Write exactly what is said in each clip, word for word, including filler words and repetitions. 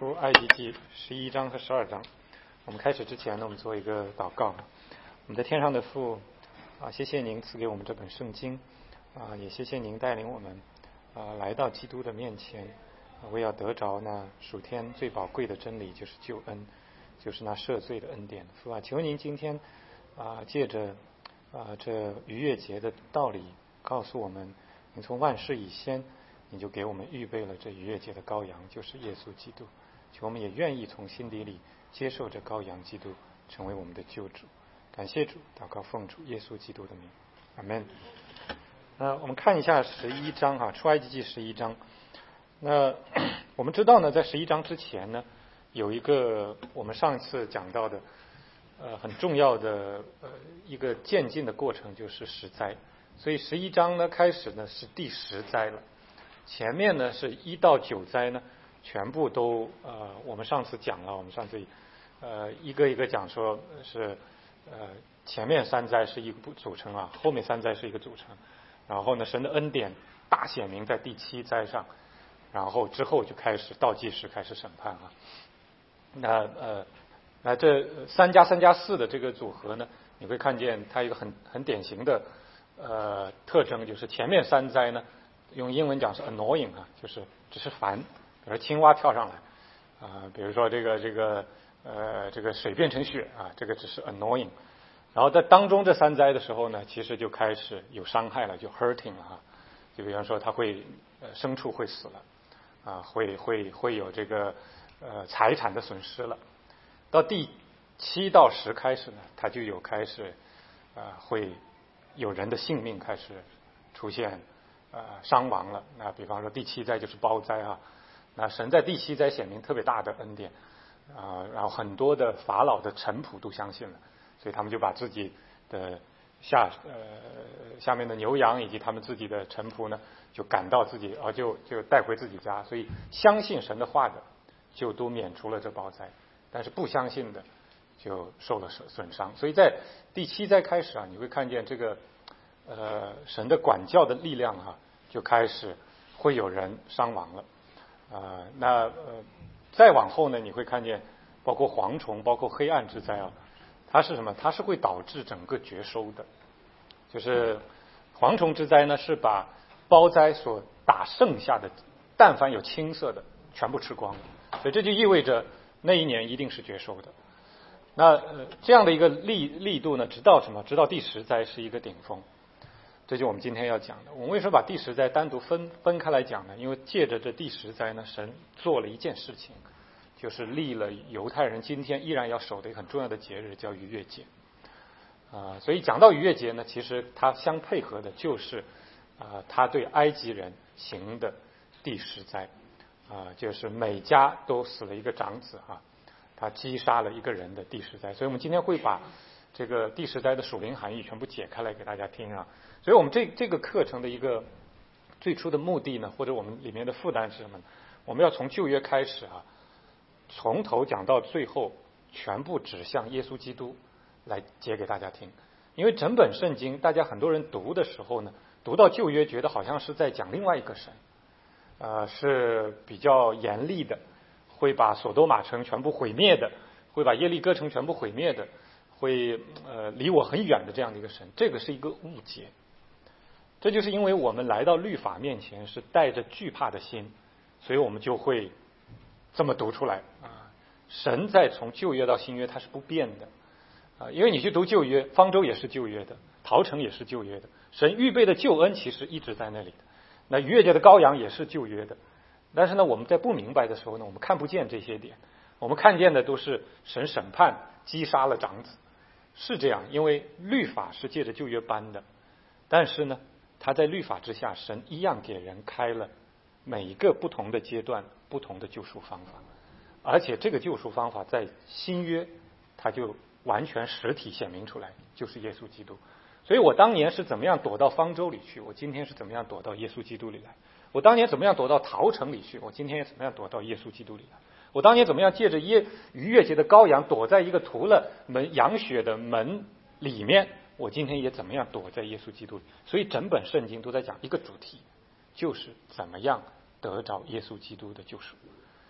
出埃及记十一章和十二章。我们开始之前呢，我们做一个祷告。我们在天上的父啊，谢谢您赐给我们这本圣经啊，也谢谢您带领我们啊来到基督的面前，啊、为要得着那属天最宝贵的真理，就是救恩，就是那赦罪的恩典。父啊，求您今天啊借着啊这逾越节的道理，告诉我们，您从万事以先，你就给我们预备了这逾越节的羔羊，就是耶稣基督。求我们也愿意从心底里接受这羔羊基督，成为我们的救主。感谢主，祷告奉主耶稣基督的名，阿门。那我们看一下十一章哈，出埃及记十一章。那我们知道呢，在十一章之前呢，有一个我们上次讲到的呃很重要的呃一个渐进的过程，就是十灾。所以十一章呢开始呢是第十灾了，前面呢是一到九灾呢全部都呃我们上次讲了，我们上次呃一个一个讲说是呃前面三灾是一个组成啊，后面三灾是一个组成，然后呢神的恩典大显明在第七灾上，然后之后就开始倒计时开始审判啊。那呃那这三加三加四的这个组合呢，你会看见它一个很很典型的呃特征，就是前面三灾呢用英文讲是 annoying 啊，就是只是烦，比如青蛙跳上来啊、呃，比如说这个这个呃这个水变成雪啊，这个只是 annoying。然后在当中这三灾的时候呢，其实就开始有伤害了，就 hurting 了啊。就比方说它会呃牲畜会死了啊，会会会有这个呃财产的损失了。到第七到十开始呢，它就有开始啊、呃、会有人的性命开始出现呃伤亡了。那比方说第七灾就是包灾啊，那神在第七灾显明特别大的恩典啊、呃，然后很多的法老的臣仆都相信了，所以他们就把自己的下呃下面的牛羊以及他们自己的臣仆呢，就赶到自己啊就就带回自己家，所以相信神的话的就都免除了这包灾，但是不相信的就受了损损伤。所以在第七灾开始啊，你会看见这个呃神的管教的力量啊，就开始会有人伤亡了啊、呃。那呃再往后呢，你会看见包括蝗虫，包括黑暗之灾啊，它是什么？它是会导致整个绝收的。就是蝗虫之灾呢，是把包灾所打剩下的，但凡有青色的，全部吃光了。所以这就意味着那一年一定是绝收的。那呃这样的一个力力度呢，直到什么？直到第十灾是一个顶峰。这就我们今天要讲的。我们为什么把第十灾单独分分开来讲呢？因为借着这第十灾呢，神做了一件事情，就是立了犹太人今天依然要守的一个很重要的节日，叫逾越节。啊、呃，所以讲到逾越节呢，其实它相配合的就是啊、呃，他对埃及人行的第十灾啊、呃，就是每家都死了一个长子啊，他击杀了一个人的第十灾。所以我们今天会把这个第十灾的属灵含义全部解开来给大家听啊。所以我们这这个课程的一个最初的目的呢，或者我们里面的负担是什么呢？我们要从旧约开始啊，从头讲到最后，全部指向耶稣基督来解给大家听。因为整本圣经大家很多人读的时候呢，读到旧约觉得好像是在讲另外一个神，呃是比较严厉的，会把所多玛城全部毁灭的，会把耶利哥城全部毁灭的，会呃离我很远的这样的一个神。这个是一个误解。这就是因为我们来到律法面前是带着惧怕的心，所以我们就会这么读出来啊。神在从旧约到新约它是不变的啊，因为你去读旧约，方舟也是旧约的，逃城也是旧约的，神预备的救恩其实一直在那里的。那逾越节的羔羊也是旧约的，但是呢，我们在不明白的时候呢，我们看不见这些点，我们看见的都是神审判击杀了长子，是这样，因为律法是借着旧约颁的，但是呢，他在律法之下，神一样给人开了每一个不同的阶段不同的救赎方法，而且这个救赎方法在新约它就完全实体显明出来，就是耶稣基督。所以我当年是怎么样躲到方舟里去，我今天是怎么样躲到耶稣基督里来。我当年怎么样躲到逃城里去，我今天也怎么样躲到耶稣基督里来。我当年怎么样借着耶逾越节的羔羊躲在一个涂了门羊血的门里面，我今天也怎么样躲在耶稣基督里。所以整本圣经都在讲一个主题，就是怎么样得着耶稣基督的救赎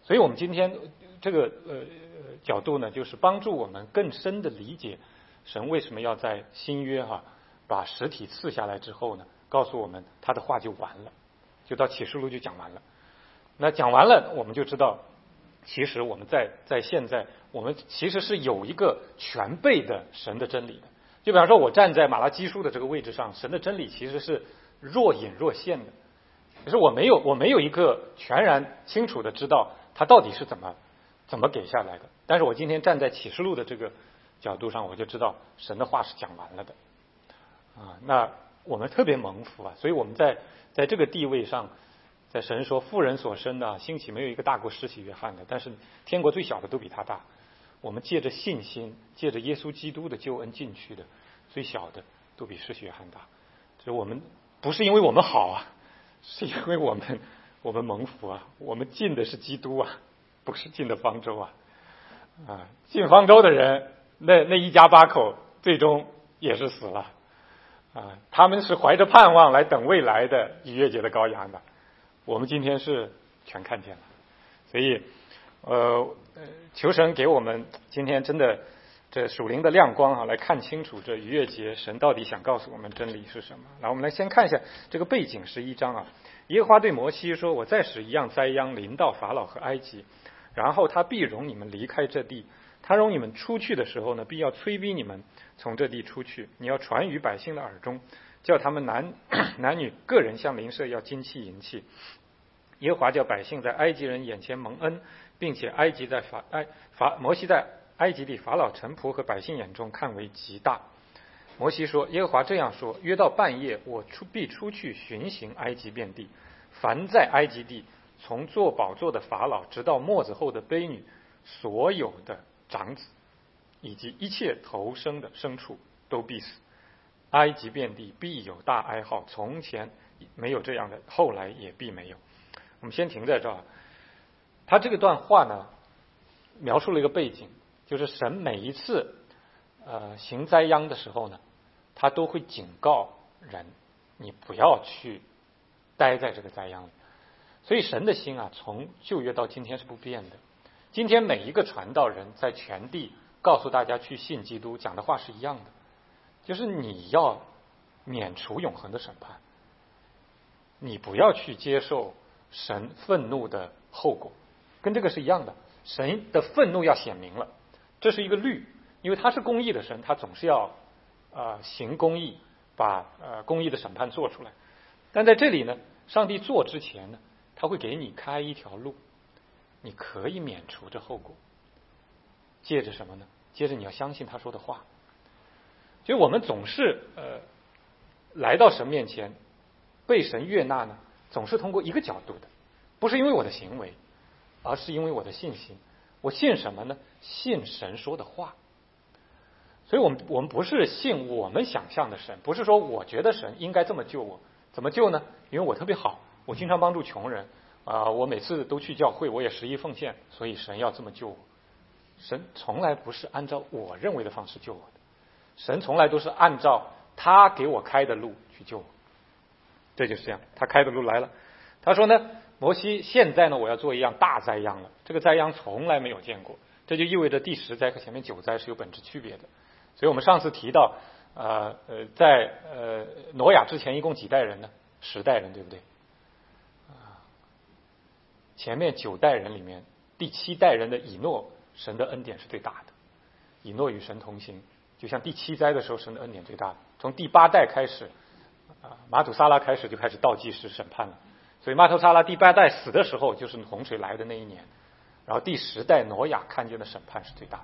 所以我们今天这个呃角度呢，就是帮助我们更深的理解神为什么要在新约哈、啊、把实体赐下来之后呢，告诉我们他的话就完了，就到启示录就讲完了。那讲完了，我们就知道，其实我们在在现在，我们其实是有一个全备的神的真理的。就比方说，我站在马拉基书的这个位置上，神的真理其实是若隐若现的，可是我没有我没有一个全然清楚的知道它到底是怎么怎么给下来的。但是我今天站在启示录的这个角度上，我就知道神的话是讲完了的啊。那我们特别蒙福啊，所以我们在在这个地位上，在神说妇人所生的兴起没有一个大过施洗约翰的，但是天国最小的都比他大。我们借着信心，借着耶稣基督的救恩进去的，最小的都比施洗约翰大。所以我们不是因为我们好啊，是因为我们我们蒙福啊，我们进的是基督啊，不是进的方舟啊。啊，进方舟的人，那那一家八口最终也是死了啊。他们是怀着盼望来等未来的逾越节的羔羊的，我们今天是全看见了。所以呃，求神给我们今天真的这属灵的亮光啊，来看清楚这逾越节神到底想告诉我们真理是什么。来，我们来先看一下这个背景十一章啊。耶和华对摩西说：“我再使一样灾殃临到法老和埃及，然后他必容你们离开这地。他容你们出去的时候呢，必要催逼你们从这地出去。你要传于百姓的耳中，叫他们男男女个人向邻舍要金器银器。耶和华叫百姓在埃及人眼前蒙恩，并且埃及在法埃法摩西在埃及地法老臣仆和百姓眼中看为极大。摩西说：耶和华这样说，约到半夜，我出必出去巡行埃及遍地，凡在埃及地从坐宝座的法老直到末子后的卑女，所有的长子以及一切头生的牲畜都必死。埃及遍地必有大哀号，从前没有这样的，后来也必没有。我们先停在这儿。他这个段话呢，描述了一个背景，就是神每一次呃行灾殃的时候呢，他都会警告人，你不要去待在这个灾殃里。所以神的心啊，从旧约到今天是不变的。今天每一个传道人在全地告诉大家去信基督，讲的话是一样的，就是你要免除永恒的审判，你不要去接受神愤怒的后果，跟这个是一样的。神的愤怒要显明了，这是一个律，因为他是公义的神，他总是要呃行公义，把呃公义的审判做出来。但在这里呢，上帝做之前呢，他会给你开一条路，你可以免除这后果。借着什么呢？接着你要相信他说的话。所以我们总是呃来到神面前被神悦纳呢，总是通过一个角度的，不是因为我的行为，而是因为我的信心。我信什么呢？信神说的话。所以我们我们不是信我们想象的神，不是说我觉得神应该这么救我。怎么救呢？因为我特别好，我经常帮助穷人啊、呃，我每次都去教会，我也十一奉献，所以神要这么救我。神从来不是按照我认为的方式救我的，神从来都是按照他给我开的路去救我。这就是这样，他开的路来了。他说呢，摩西，现在呢我要做一样大灾殃了，这个灾殃从来没有见过。这就意味着第十灾和前面九灾是有本质区别的。所以我们上次提到呃呃在呃挪亚之前一共几代人呢？十代人，对不对？啊，前面九代人里面，第七代人的以诺，神的恩典是最大的。以诺与神同行，就像第七灾的时候，神的恩典最大。从第八代开始，啊，马土沙拉开始就开始倒计时审判了。所以马土沙拉第八代死的时候，就是洪水来的那一年。然后第十代挪亚看见的审判是最大的，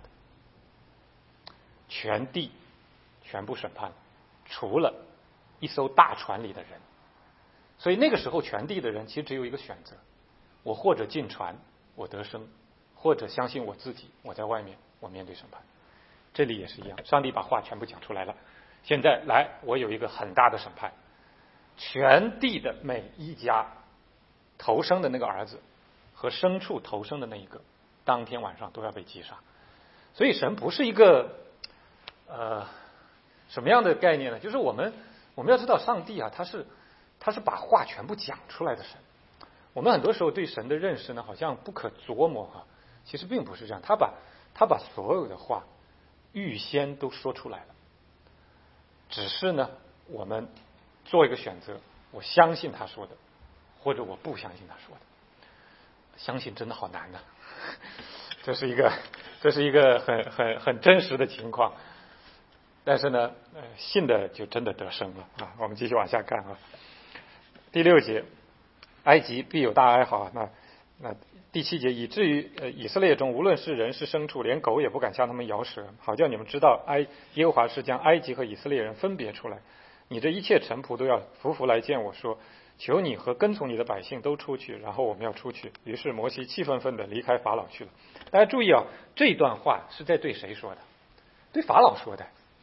全地全部审判，除了一艘大船里的人。所以那个时候全地的人其实只有一个选择，我或者进船我得生，或者相信我自己，我在外面我面对审判。这里也是一样，上帝把话全部讲出来了。现在来，我有一个很大的审判，全地的每一家头生的那个儿子和牲畜头生的那一个，当天晚上都要被击杀。所以神不是一个呃什么样的概念呢？就是我们我们要知道，上帝啊，他是他是把话全部讲出来的神。 我们很多时候对神的认识呢，好像不可琢磨哈、啊，其实并不是这样。他把他把所有的话预先都说出来了，只是呢，我们做一个选择，我相信他说的，或者我不相信他说的。相信真的好难呢、啊，这是一个这是一个很很很真实的情况。但是呢，呃，信的就真的得生了啊！我们继续往下看啊。第六节，埃及必有大哀嚎。那那第七节，以至于呃以色列中无论是人是牲畜，连狗也不敢向他们摇舌，好叫你们知道埃耶和华是将埃及和以色列人分别出来。你这一切臣仆都要匍匐来见我说，求你和跟从你的百姓都出去，然后我们要出去。于是摩西气愤愤的离开法老去了。大家注意啊，这段话是在对谁说的？对法老说的。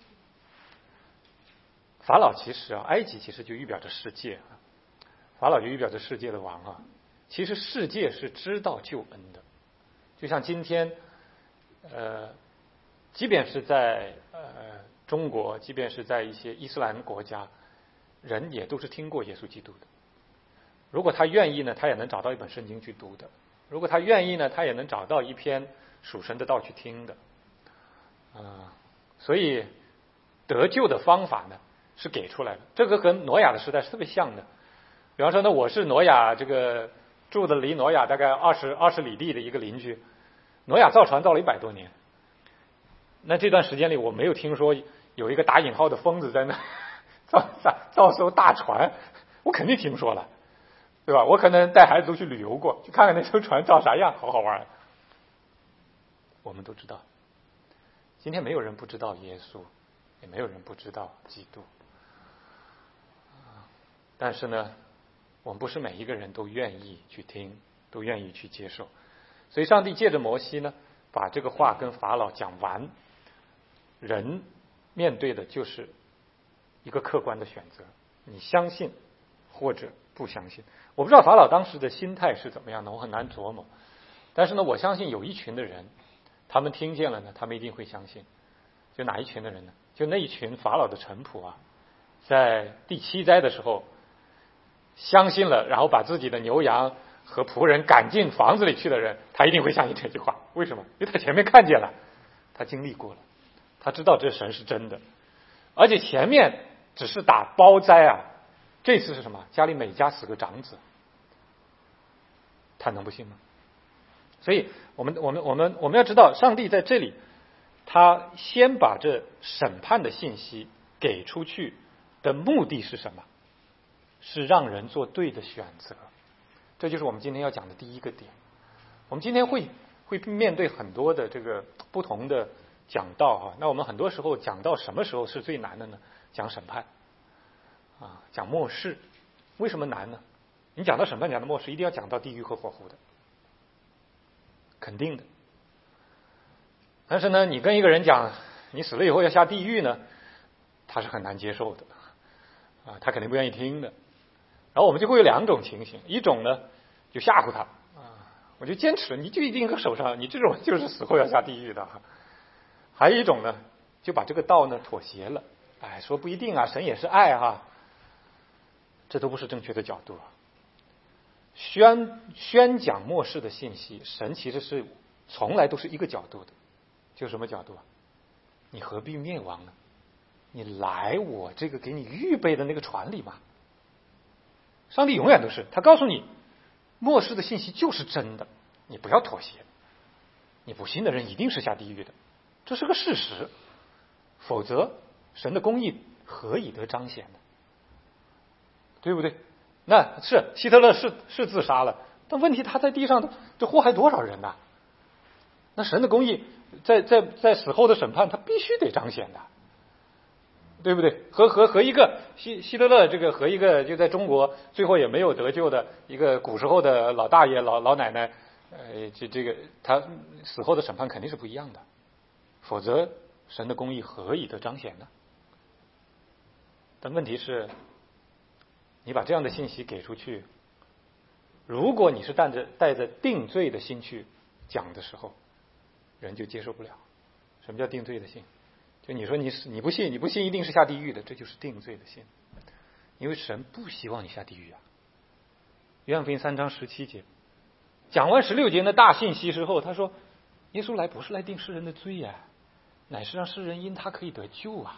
法老其实啊，埃及其实就预表着世界啊，法老就预表着世界的王啊。其实世界是知道救恩的，就像今天，呃，即便是在呃中国，即便是在一些伊斯兰国家，人也都是听过耶稣基督的。如果他愿意呢，他也能找到一本圣经去读的；如果他愿意呢，他也能找到一篇属神的道去听的。啊、呃，所以得救的方法呢，是给出来的，这个和挪亚的时代是特别像的。比方说呢，我是挪亚这个住的离挪亚大概二十二十里地的一个邻居，挪亚造船造了一百多年，那这段时间里我没有听说有一个打引号的疯子在那造造造艘大船，我肯定听说了，对吧？我可能带孩子都去旅游过，去看看那艘船造啥样，好好玩。我们都知道，今天没有人不知道耶稣，也没有人不知道基督。但是呢，我们不是每一个人都愿意去听，都愿意去接受。所以上帝借着摩西呢，把这个话跟法老讲完。人面对的就是一个客观的选择，你相信或者不相信。我不知道法老当时的心态是怎么样的，我很难琢磨。但是呢，我相信有一群的人，他们听见了呢，他们一定会相信。就哪一群的人呢？就那一群法老的臣仆啊，在第七灾的时候相信了，然后把自己的牛羊和仆人赶进房子里去的人，他一定会相信这句话。为什么？因为他前面看见了，他经历过了，他知道这神是真的。而且前面只是打包灾啊，这次是什么？家里每家死个长子，他能不信吗？所以我们我们我们我们要知道，上帝在这里他先把这审判的信息给出去的目的是什么？是让人做对的选择。这就是我们今天要讲的第一个点。我们今天会会面对很多的这个不同的讲道啊，那我们很多时候讲到什么时候是最难的呢？讲审判啊，讲末世。为什么难呢？你讲到审判，讲到末世，一定要讲到地狱和火湖的，肯定的。但是呢，你跟一个人讲你死了以后要下地狱呢，他是很难接受的啊，他肯定不愿意听的。然后我们就会有两种情形，一种呢就吓唬他啊，我就坚持你就一定搁手上，你这种就是死后要下地狱的。还有一种呢就把这个道呢妥协了，哎，说不一定啊，神也是爱哈、啊，这都不是正确的角度啊。宣宣讲末世的信息，神其实是从来都是一个角度的，就什么角度啊？你何必灭亡呢？你来我这个给你预备的那个船里嘛。上帝永远都是，他告诉你末世的信息就是真的，你不要妥协，你不信的人一定是下地狱的，这是个事实，否则神的公义何以得彰显呢？对不对？那是希特勒是是自杀了，但问题他在地上这祸害多少人呐、啊？那神的公义在在在死后的审判，他必须得彰显的，对不对？和和和一个希希特勒这个和一个就在中国最后也没有得救的一个古时候的老大爷老老奶奶，呃，这这个他死后的审判肯定是不一样的，否则神的公义何以得彰显呢？但问题是，你把这样的信息给出去，如果你是带着带着定罪的心去讲的时候，人就接受不了。什么叫定罪的心？就你说你你不信，你不信一定是下地狱的，这就是定罪的心。因为神不希望你下地狱啊， 约翰福音三章十七节，讲完十六节的大信息之后，他说耶稣来不是来定世人的罪呀、啊，乃是让世人因他可以得救啊。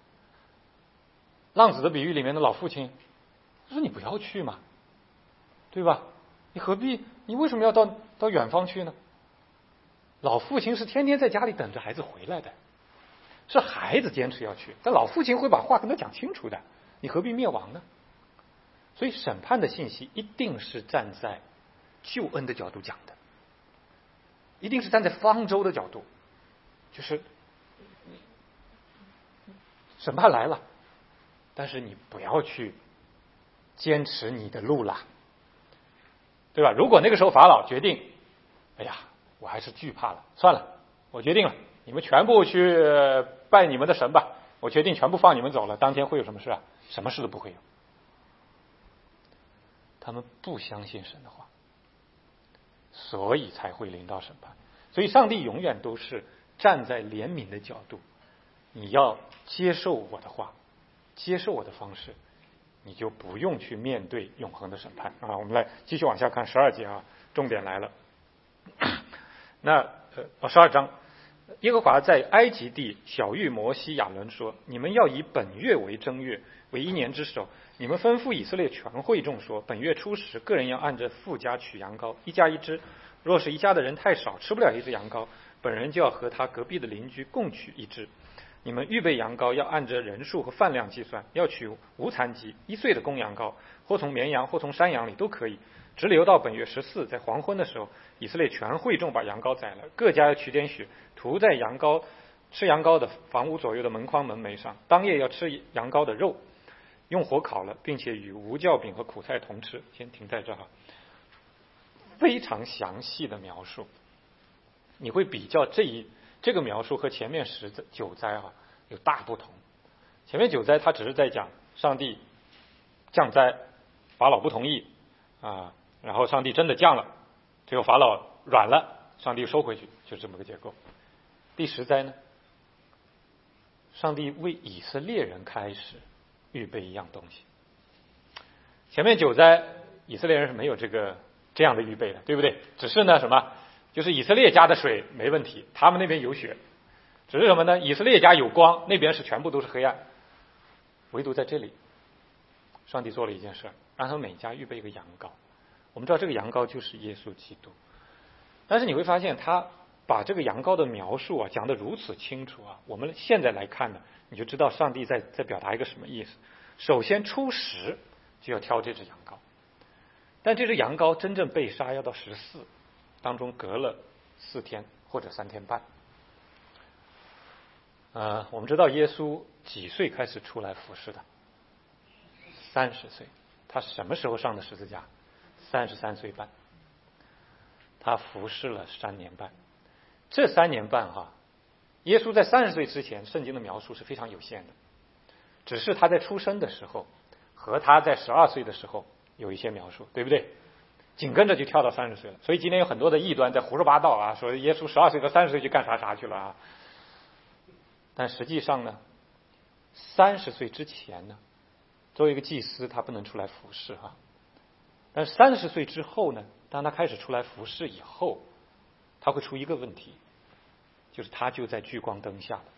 浪子的比喻里面的老父亲说你不要去嘛，对吧？你何必你为什么要到到远方去呢？老父亲是天天在家里等着孩子回来的，是孩子坚持要去，但老父亲会把话跟他讲清楚的，你何必灭亡呢？所以审判的信息一定是站在救恩的角度讲的，一定是站在方舟的角度，就是审判来了，但是你不要去坚持你的路了，对吧？如果那个时候法老决定，哎呀，我还是惧怕了，算了，我决定了，你们全部去拜你们的神吧，我决定全部放你们走了，当天会有什么事啊？什么事都不会有。他们不相信神的话，所以才会临到审判。所以上帝永远都是站在怜悯的角度，你要接受我的话，接受我的方式，你就不用去面对永恒的审判啊！我们来继续往下看十二节啊，重点来了。那呃，十二章，耶和华在埃及地晓谕摩西亚伦说：“你们要以本月为正月，为一年之首。你们吩咐以色列全会众说：本月初十，个人要按着父家取羊羔，一家一只。若是一家的人太少，吃不了一只羊羔，本人就要和他隔壁的邻居共取一只。你们预备羊羔要按着人数和饭量计算，要取无残疾一岁的公羊羔，或从绵羊或从山羊里都可以。直留到本月十四，在黄昏的时候，以色列全会众把羊羔宰了，各家要取点血，涂在羊羔吃羊羔的房屋左右的门框门楣上。当夜要吃羊羔的肉，用火烤了，并且与无酵饼和苦菜同吃。”先停在这哈，非常详细的描述。你会比较这一这个描述和前面十九灾哈有大不同。前面九灾他只是在讲上帝降灾，法老不同意啊，然后上帝真的降了，最后法老软了，上帝收回去，就这么个结构。第十灾呢，上帝为以色列人开始预备一样东西。前面九灾以色列人是没有这个这样的预备的，对不对？只是呢什么，就是以色列家的水没问题，他们那边有血，只是什么呢？以色列家有光，那边是全部都是黑暗。唯独在这里，上帝做了一件事，让他们每家预备一个羊羔。我们知道这个羊羔就是耶稣基督，但是你会发现他把这个羊羔的描述啊讲得如此清楚啊，我们现在来看呢，你就知道上帝在在表达一个什么意思。首先初十就要挑这只羊羔，但这只羊羔真正被杀要到十四，当中隔了四天或者三天半。呃，我们知道耶稣几岁开始出来服侍的？三十岁。他什么时候上的十字架？三十三岁半。他服侍了三年半。这三年半哈，耶稣在三十岁之前，圣经的描述是非常有限的，只是他在出生的时候和他在十二岁的时候有一些描述，对不对？紧跟着就跳到三十岁了。所以今天有很多的异端在胡说八道啊，说耶稣十二岁到三十岁去干啥啥去了啊。但实际上呢，三十岁之前呢，作为一个祭司他不能出来服侍哈、啊。但是三十岁之后呢，当他开始出来服侍以后，他会出一个问题，就是他就在聚光灯下了。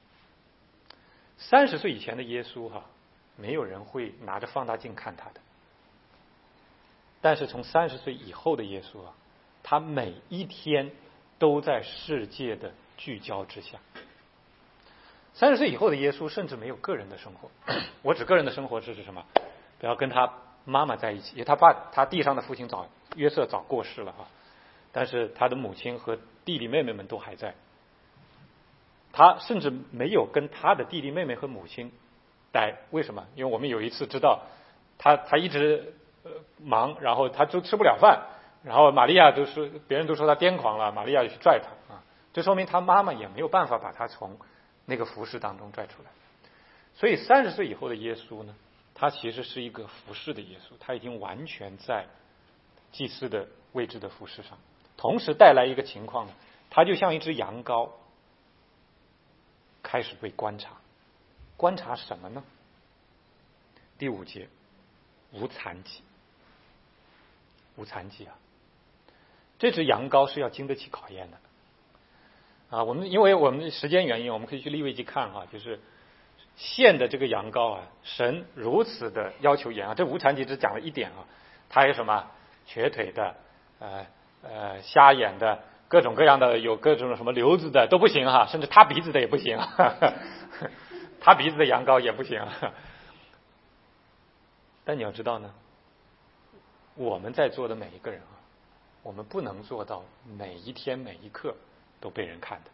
三十岁以前的耶稣哈、啊，没有人会拿着放大镜看他的。但是从三十岁以后的耶稣啊，他每一天都在世界的聚焦之下。三十岁以后的耶稣甚至没有个人的生活。我指个人的生活是指什么？不要跟他妈妈在一起，因为他爸他地上的父亲早约瑟早过世了哈，但是他的母亲和弟弟妹妹们都还在。他甚至没有跟他的弟弟妹妹和母亲待，为什么？因为我们有一次知道他他一直呃忙，然后他都吃不了饭，然后玛利亚都说别人都说他癫狂了，玛利亚就去拽他啊，这说明他妈妈也没有办法把他从那个服侍当中拽出来。所以三十岁以后的耶稣呢，他其实是一个服侍的耶稣，他已经完全在祭司的位置的服侍上，同时带来一个情况呢，他就像一只羊羔开始被观察。观察什么呢？第五节，无残疾。 无残疾啊。这只羊羔是要经得起考验的啊。我们因为我们时间原因，我们可以去利未记看哈、啊，就是献的这个羊羔啊，神如此的要求严啊。这无残疾只讲了一点啊，他有什么瘸腿的，呃呃瞎眼的，各种各样的，有各种什么瘤子的都不行哈、啊，甚至塌鼻子的也不行、啊，塌鼻子的羊羔也不行、啊。但你要知道呢，我们在座的每一个人啊，我们不能做到每一天每一刻都被人看的。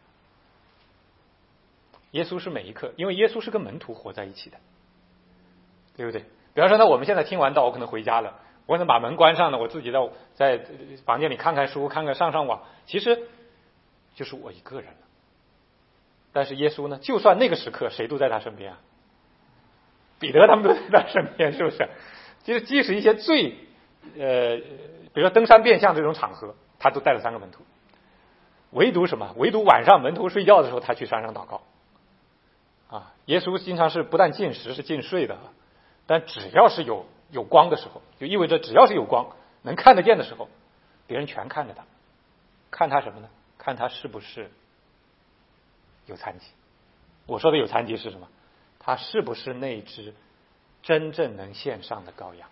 耶稣是每一刻，因为耶稣是跟门徒活在一起的，对不对？比方说呢，我们现在听完道，我可能回家了，我可能把门关上了，我自己在在房间里看看书，看看上上网，其实就是我一个人了。但是耶稣呢，就算那个时刻谁都在他身边啊，彼得他们都在他身边，是不是？就是即使一些最呃，比如说登山变相这种场合，他都带了三个门徒。唯独什么？唯独晚上门徒睡觉的时候，他去山上祷告。啊，耶稣经常是不但进食，是进睡的，但只要是有有光的时候，就意味着只要是有光能看得见的时候，别人全看着他，看他什么呢？看他是不是有残疾。我说的有残疾是什么？他是不是那只真正能献上的羔羊？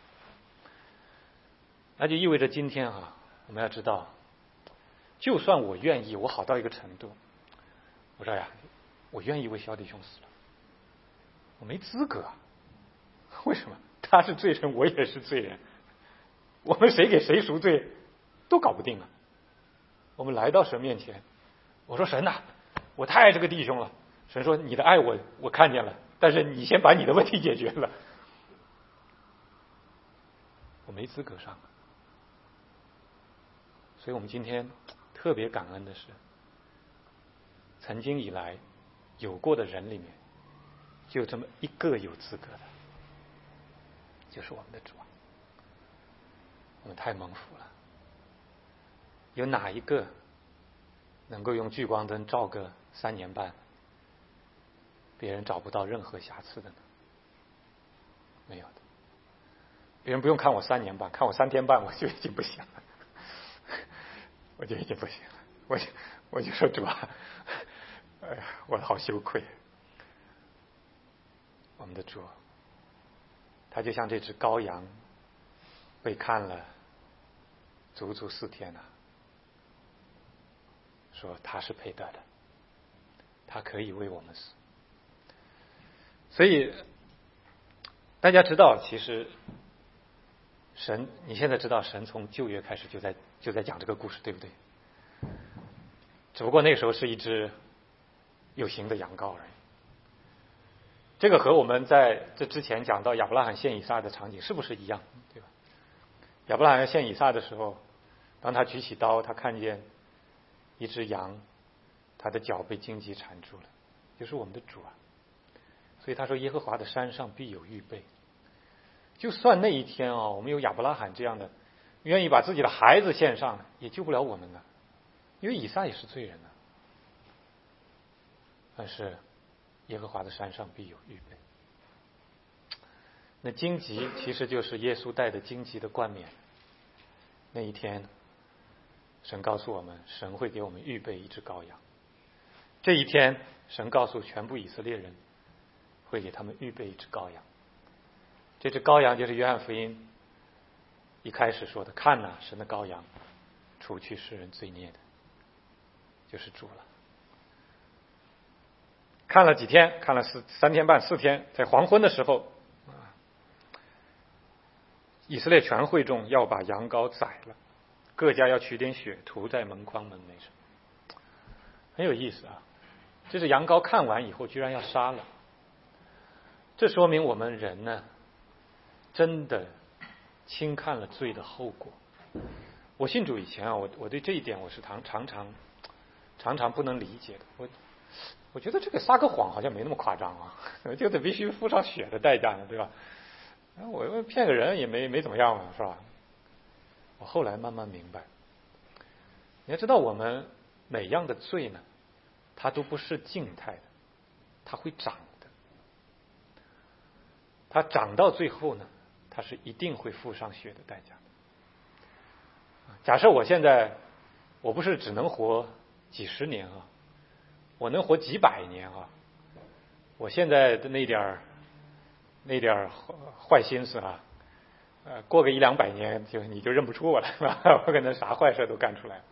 那就意味着今天啊，我们要知道，就算我愿意，我好到一个程度，我说呀，我愿意为小弟兄死了，我没资格啊。为什么？他是罪人，我也是罪人，我们谁给谁赎罪都搞不定啊。我们来到神面前，我说神呐、啊，我太爱这个弟兄了。神说你的爱我我看见了，但是你先把你的问题解决了。我没资格上。所以我们今天特别感恩的是，曾经以来有过的人里面，就这么一个有资格的，就是我们的主啊。我们太蒙福了。有哪一个能够用聚光灯照个三年半，别人找不到任何瑕疵的呢？没有的。别人不用看我三年半，看我三天半，我就已经不行了，我就已经不行了。我就我就说主啊，哎呀，我好羞愧。我们的主，他就像这只羔羊，被看了足足四天了、啊，说他是配得的，他可以为我们死。所以大家知道，其实神，你现在知道神从旧约开始就在就在讲这个故事，对不对？只不过那时候是一只有形的羊羔而已。这个和我们在这之前讲到亚伯拉罕献以撒的场景是不是一样，对吧？亚伯拉罕献以撒的时候，当他举起刀，他看见一只羊，他的脚被荆棘缠住了，就是我们的主啊。所以他说耶和华的山上必有预备。就算那一天啊，我们有亚伯拉罕这样的愿意把自己的孩子献上，也救不了我们的，因为以撒也是罪人啊。但是耶和华的山上必有预备。那荆棘其实就是耶稣带的荆棘的冠冕。那一天神告诉我们，神会给我们预备一只羔羊。这一天神告诉全部以色列人，会给他们预备一只羔羊。这只羔羊就是约翰福音一开始说的，看哪，神的羔羊，除去世人罪孽的，就是主了。看了几天，看了四三天半四天，在黄昏的时候，以色列全会众要把羊羔宰了，各家要取点血涂在门框门楣上。很有意思啊，这只羊羔看完以后居然要杀了。这说明我们人呢，真的轻看了罪的后果。我信主以前啊，我我对这一点我是常常常常常不能理解的。我我觉得这个撒个谎好像没那么夸张啊，就得必须付上血的代价呢，对吧？我骗个人也没没怎么样嘛，是吧？我后来慢慢明白，你要知道，我们每样的罪呢，它都不是静态的，它会长的。它长到最后呢，它是一定会付上血的代价的。 假设我现在我不是只能活几十年啊，我能活几百年啊，我现在的那点儿那点儿坏心思啊，呃，过个一两百年就你就认不出我了，是吧？我可能啥坏事都干出来了。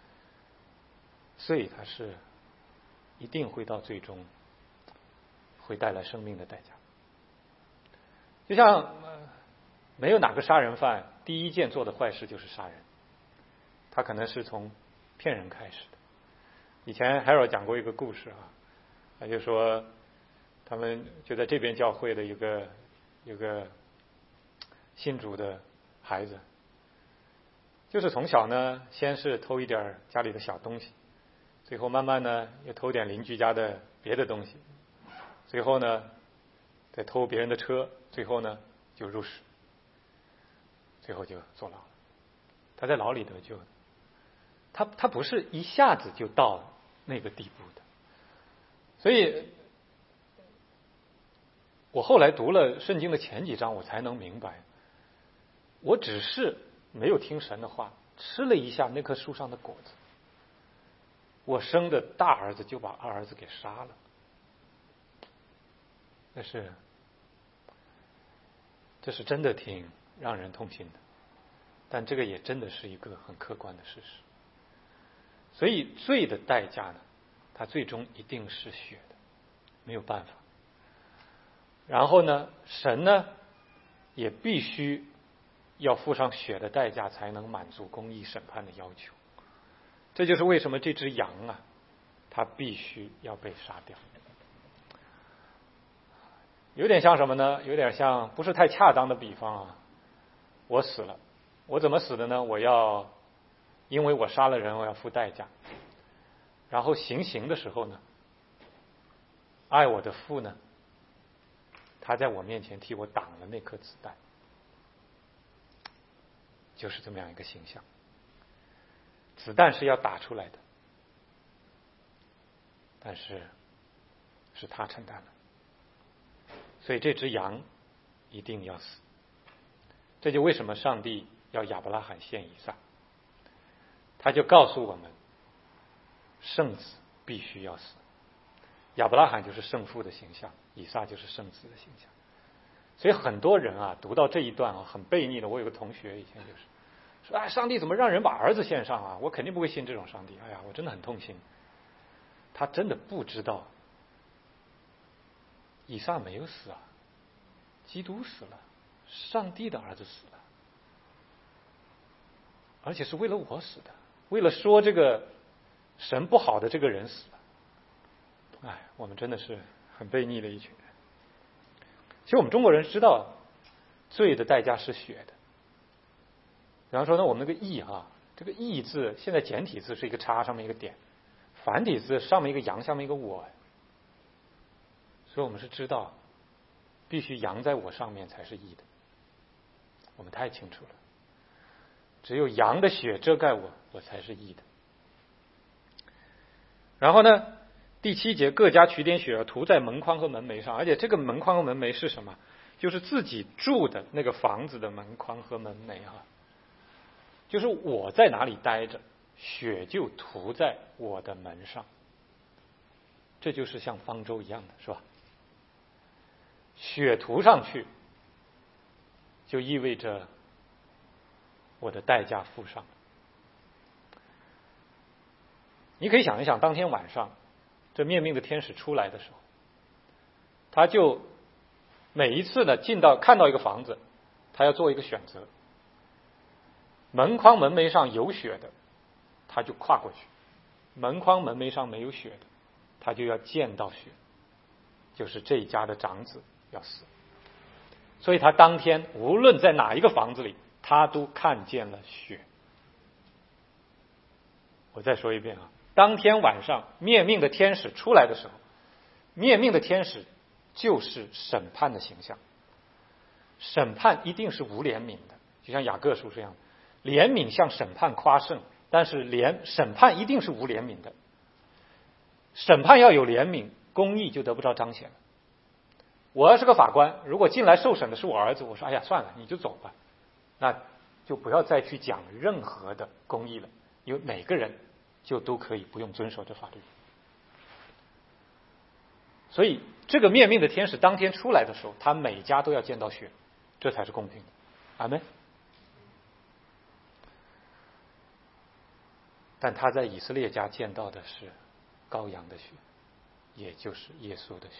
罪它是一定会到最终会带来生命的代价。就像、呃、没有哪个杀人犯第一件做的坏事就是杀人，他可能是从骗人开始的。以前 Harold 讲过一个故事啊，他就说他们就在这边教会的一个有个信主的孩子，就是从小呢先是偷一点家里的小东西，最后慢慢呢又偷点邻居家的别的东西，最后呢再偷别人的车，最后呢就入室，最后就坐牢。他在牢里得救的，他他不是一下子就到那个地步的。所以我后来读了圣经的前几章，我才能明白，我只是没有听神的话，吃了一下那棵树上的果子，我生的大儿子就把二儿子给杀了。但是这是真的挺让人痛心的，但这个也真的是一个很客观的事实。所以罪的代价呢，它最终一定是血的，没有办法。然后呢，神呢也必须要付上血的代价，才能满足公义审判的要求。这就是为什么这只羊啊，它必须要被杀掉。有点像什么呢？有点像不是太恰当的比方啊。我死了，我怎么死的呢？我要因为我杀了人，我要付代价。然后行刑的时候呢，爱我的父呢，他在我面前替我挡了那颗子弹，就是这么样一个形象。子弹是要打出来的，但是是他承担了。所以这只羊一定要死。这就为什么上帝要亚伯拉罕献以撒，他就告诉我们，圣子必须要死。亚伯拉罕就是圣父的形象，以撒就是圣子的形象。所以很多人啊，读到这一段啊，很悖逆的。我有个同学以前就是说，哎，上帝怎么让人把儿子献上啊？我肯定不会信这种上帝。哎呀，我真的很痛心。他真的不知道，以撒没有死啊，基督死了，上帝的儿子死了，而且是为了我死的，为了说这个神不好的这个人死了。哎，我们真的是很悖逆的一群人。其实我们中国人知道罪的代价是血的。比方说呢，我们那个义啊，这个义字现在简体字是一个叉上面一个点，繁体字上面一个羊下面一个我，所以我们是知道必须羊在我上面才是义的，我们太清楚了。只有羊的血遮盖我，我才是义的。然后呢，第七节，各家取点血涂在门框和门楣上，而且这个门框和门楣是什么？就是自己住的那个房子的门框和门楣啊，就是我在哪里待着，血就涂在我的门上。这就是像方舟一样的，是吧？血涂上去，就意味着我的代价付上。你可以想一想，当天晚上这灭命的天使出来的时候，他就每一次呢进到看到一个房子，他要做一个选择。门框门楣上有血的，他就跨过去；门框门楣上没有血的，他就要见到血，就是这一家的长子要死。所以他当天无论在哪一个房子里，他都看见了血。我再说一遍啊，当天晚上灭命的天使出来的时候，灭命的天使就是审判的形象。审判一定是无怜悯的，就像雅各书这样，怜悯向审判夸胜，但是怜审判一定是无怜悯的。审判要有怜悯，公义就得不着彰显了。我要是个法官，如果进来受审的是我儿子，我说哎呀算了，你就走吧，那就不要再去讲任何的公义了，因为每个人就都可以不用遵守这法律。所以这个灭命的天使当天出来的时候，他每家都要见到血，这才是公平的。阿们。但他在以色列家见到的是羔羊的血，也就是耶稣的血。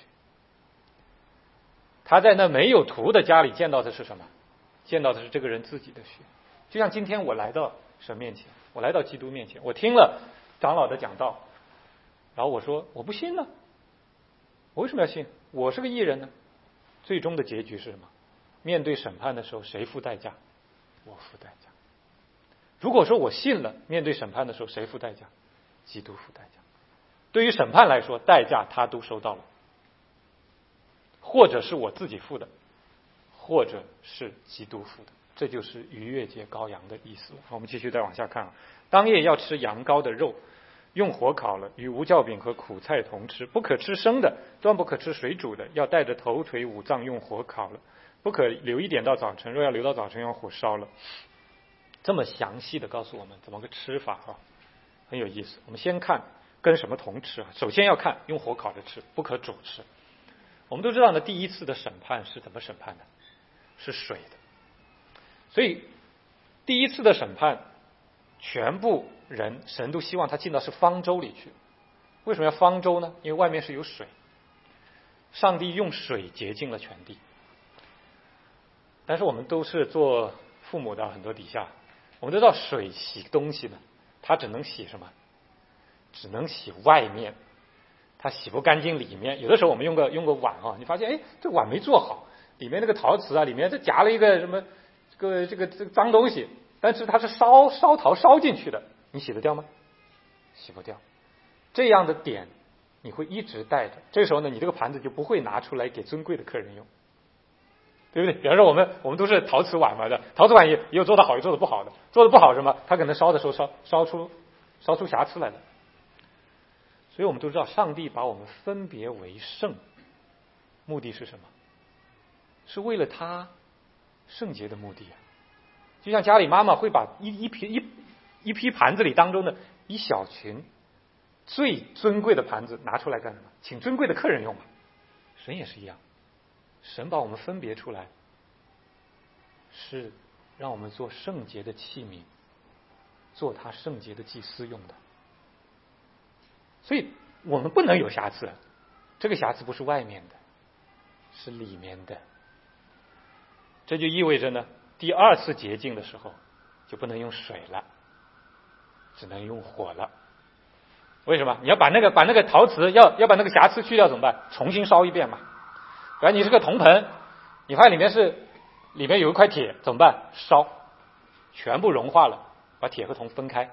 他在那没有图的家里见到的是什么？见到的是这个人自己的血。就像今天我来到神面前，我来到基督面前，我听了长老的讲道，然后我说我不信呢，我为什么要信？我是个义人呢。最终的结局是什么？面对审判的时候，谁付代价？我付代价。如果说我信了，面对审判的时候，谁付代价？基督付代价。对于审判来说，代价他都收到了，或者是我自己付的，或者是基督付的。这就是逾越节羔羊的意思。我们继续再往下看啊。当夜要吃羊羔的肉，用火烤了，与无酵饼和苦菜同吃，不可吃生的，断不可吃水煮的，要带着头腿五脏用火烤了，不可留一点到早晨，若要留到早晨，用火烧了。这么详细的告诉我们怎么个吃法啊，很有意思。我们先看跟什么同吃啊？首先要看用火烤着吃，不可煮吃。我们都知道呢，第一次的审判是怎么审判的？是水的。所以第一次的审判，全部人神都希望他进到是方舟里去。为什么要方舟呢？因为外面是有水，上帝用水洁净了全地。但是我们都是做父母的，很多底下我们都知道水洗东西呢，它只能洗什么？只能洗外面，它洗不干净里面。有的时候我们用个用个碗啊，你发现哎，这碗没做好，里面那个陶瓷啊，里面这夹了一个什么这个这个这个脏东西，但是它是烧烧陶烧进去的，你洗得掉吗？洗不掉。这样的点你会一直带着，这时候呢，你这个盘子就不会拿出来给尊贵的客人用，对不对？比方说我们我们都是陶瓷碗嘛的，陶瓷碗也也有做得好，也做得不好的。做得不好什么？它可能烧的时候烧烧出烧出瑕疵来了。所以我们都知道，上帝把我们分别为圣，目的是什么？是为了他圣洁的目的啊。就像家里妈妈会把一一批一一批盘子里当中的一小群最尊贵的盘子拿出来干什么？请尊贵的客人用嘛。神也是一样，神把我们分别出来，是让我们做圣洁的器皿，做他圣洁的祭司用的。所以我们不能有瑕疵，这个瑕疵不是外面的，是里面的。这就意味着呢，第二次洁净的时候就不能用水了，只能用火了。为什么？你要把那个把那个陶瓷要要把那个瑕疵去掉怎么办？重新烧一遍嘛。比如你是个铜盆，你发现里面是里面有一块铁，怎么办？烧，全部融化了，把铁和铜分开。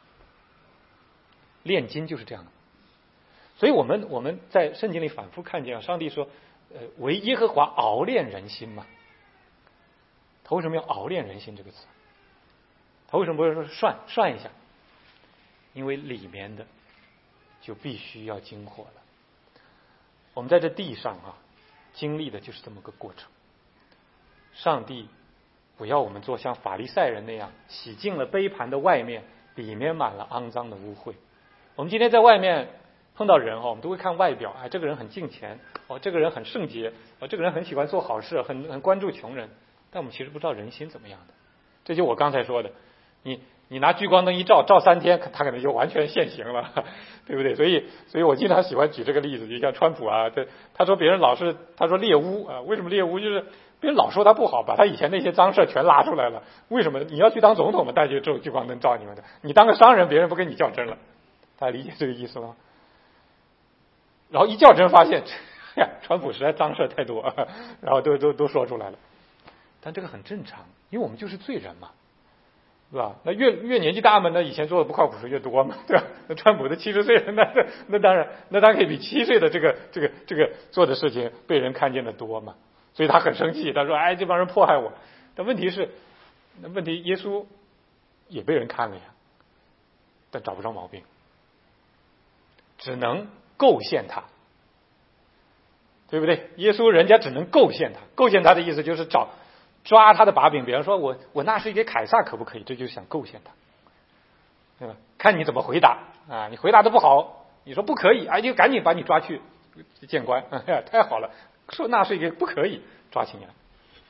炼金就是这样的。所以我们我们在圣经里反复看见啊，上帝说，呃，为耶和华熬炼人心嘛。他为什么要熬炼人心这个词？他为什么不是说涮涮一下？因为里面的就必须要经火了。我们在这地上啊，经历的就是这么个过程。上帝不要我们做像法利赛人那样，洗净了杯盘的外面，里面满了肮脏的污秽。我们今天在外面碰到人哦，我们都会看外表，哎，这个人很敬虔，哦，这个人很圣洁，哦，这个人很喜欢做好事，很很关注穷人。但我们其实不知道人心怎么样的。这就我刚才说的，你你拿聚光灯一照，照三天，他可能就完全现形了，对不对？所以，所以我经常喜欢举这个例子，就像川普啊，这他说别人老是他说猎巫啊，为什么猎巫？就是别人老说他不好，把他以前那些脏事全拉出来了。为什么？你要去当总统嘛，大家就聚光灯照你们的；你当个商人，别人不跟你较真了。大家理解这个意思吗？然后一较真发现，哎呀，川普实在脏事太多，然后都都都说出来了。但这个很正常，因为我们就是罪人嘛，对吧？那越越年纪大嘛，那以前做的不靠谱是越多嘛，对吧？那川普的七十岁了，那那当然，那当然可以比七岁的这个这个这个做的事情被人看见的多嘛，所以他很生气，他说：“哎，这帮人迫害我。”但问题是，那问题耶稣也被人看了呀，但找不着毛病，只能构陷他，对不对？耶稣人家只能构陷他，构陷他的意思就是找抓他的把柄，比方说我我纳税给凯撒可不可以？这就是想构陷他，对吧？看你怎么回答啊！你回答的不好，你说不可以，哎，就赶紧把你抓去见官，哎呀，太好了，说纳税给不可以，抓起你来。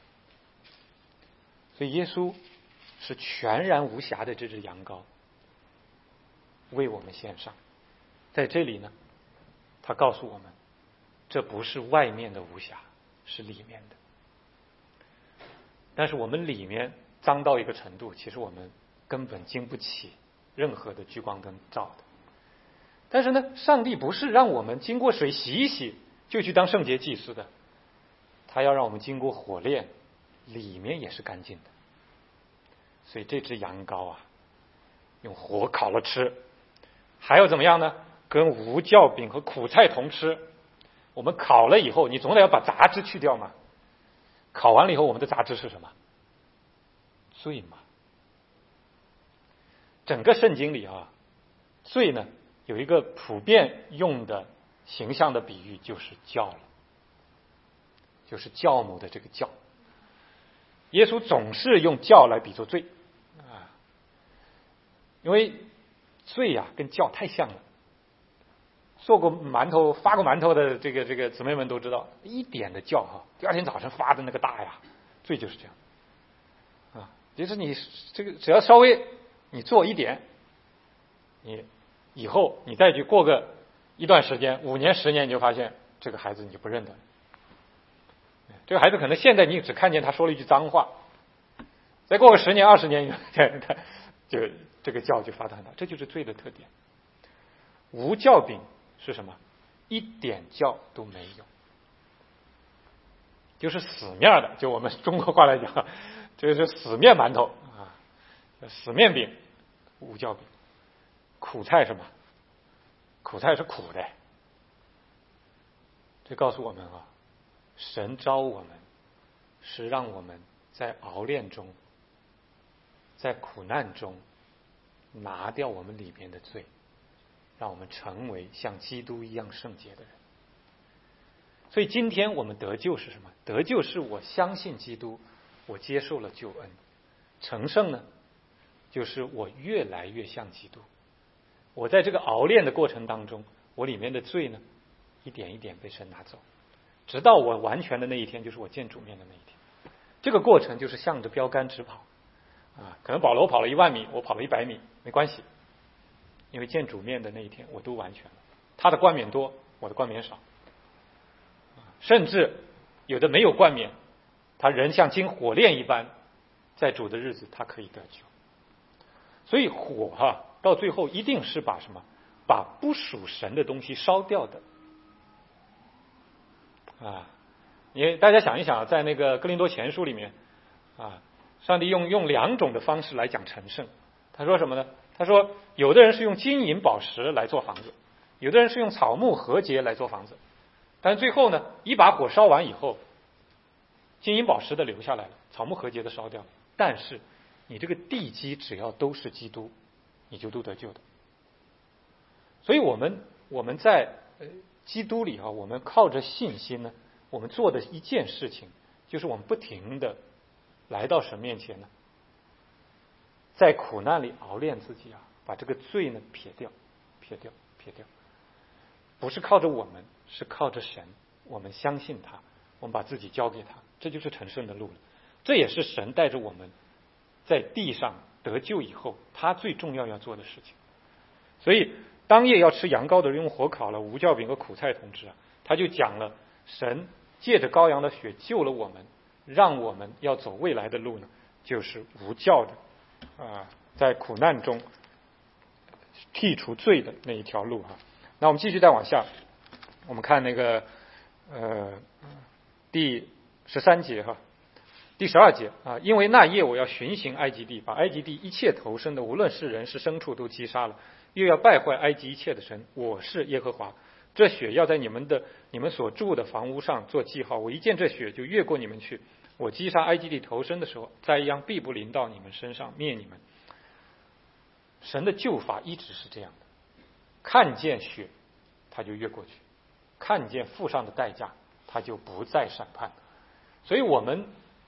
所以耶稣是全然无瑕的这只羊羔，为我们献上。在这里呢，他告诉我们，这不是外面的无瑕，是里面的。但是我们里面脏到一个程度，其实我们根本经不起任何的聚光灯照的。但是呢，上帝不是让我们经过水洗一洗就去当圣洁祭司的，他要让我们经过火炼，里面也是干净的。所以这只羊羔啊，用火烤了吃，还要怎么样呢？跟无酵饼和苦菜同吃。我们烤了以后，你总得要把杂质去掉嘛。烤完了以后，我们的杂质是什么？罪嘛。整个圣经里啊，罪呢有一个普遍用的形象的比喻，就是酵了，就是酵母的这个酵。耶稣总是用酵来比作罪啊，因为罪呀、啊、跟酵太像了。做过馒头、发过馒头的这个这个姊妹们都知道，一点的酵哈，第二天早晨发的那个大呀，罪就是这样啊。就是你这个只要稍微你做一点，你以后你再去过个一段时间，五年、十年，你就发现这个孩子你就不认得了。这个孩子可能现在你只看见他说了一句脏话，再过个十年、二十年，他就这个酵就发的很大，这就是罪的特点。无酵饼是什么？一点酵都没有，就是死面的。就我们中国话来讲，这是死面馒头啊，死面饼，无酵饼。苦菜什么？苦菜是苦的。这告诉我们啊，神召我们是让我们在熬炼中，在苦难中拿掉我们里面的罪，让我们成为像基督一样圣洁的人。所以今天我们得救是什么？得救是我相信基督，我接受了救恩。成圣呢，就是我越来越像基督。我在这个熬炼的过程当中，我里面的罪呢，一点一点被神拿走，直到我完全的那一天，就是我见主面的那一天。这个过程就是向着标杆直跑啊！可能保罗跑了一万米，我跑了一百米，没关系，因为见主面的那一天，我都完全了。他的冠冕多，我的冠冕少，甚至有的没有冠冕，他人像经火炼一般，在主的日子他可以得救。所以火哈、啊，到最后一定是把什么？把不属神的东西烧掉的啊！你大家想一想，在那个哥林多前书里面啊，上帝用用两种的方式来讲成圣。他说什么呢？他说有的人是用金银宝石来做房子，有的人是用草木禾秸来做房子，但是最后呢，一把火烧完以后，金银宝石的留下来了，草木禾秸的烧掉了，但是你这个地基只要都是基督，你就都得救的。所以我们我们在呃基督里啊，我们靠着信心呢，我们做的一件事情，就是我们不停的来到神面前呢，在苦难里熬炼自己啊，把这个罪呢撇掉，撇掉，撇掉。不是靠着我们，是靠着神。我们相信他，我们把自己交给他，这就是成圣的路了。这也是神带着我们在地上得救以后，他最重要要做的事情。所以当夜要吃羊羔的人用火烤了，无酵饼和苦菜同吃啊，他就讲了神借着羔羊的血救了我们，让我们要走未来的路呢，就是无酵的啊，在苦难中剔除罪的那一条路哈。那我们继续再往下，我们看那个呃第十三节哈，第十二节啊，因为那夜我要巡行埃及地，把埃及地一切投生的，无论是人是牲畜，都击杀了，又要败坏埃及一切的神，我是耶和华。这血要在你们的你们所住的房屋上做记号，我一见这血就越过你们去。我击杀埃及地投生的时候，灾殃必不临到你们身上，灭你们。神的救法一直是这样的，看见血他就越过去，看见付上的代价他就不再审判。所以我们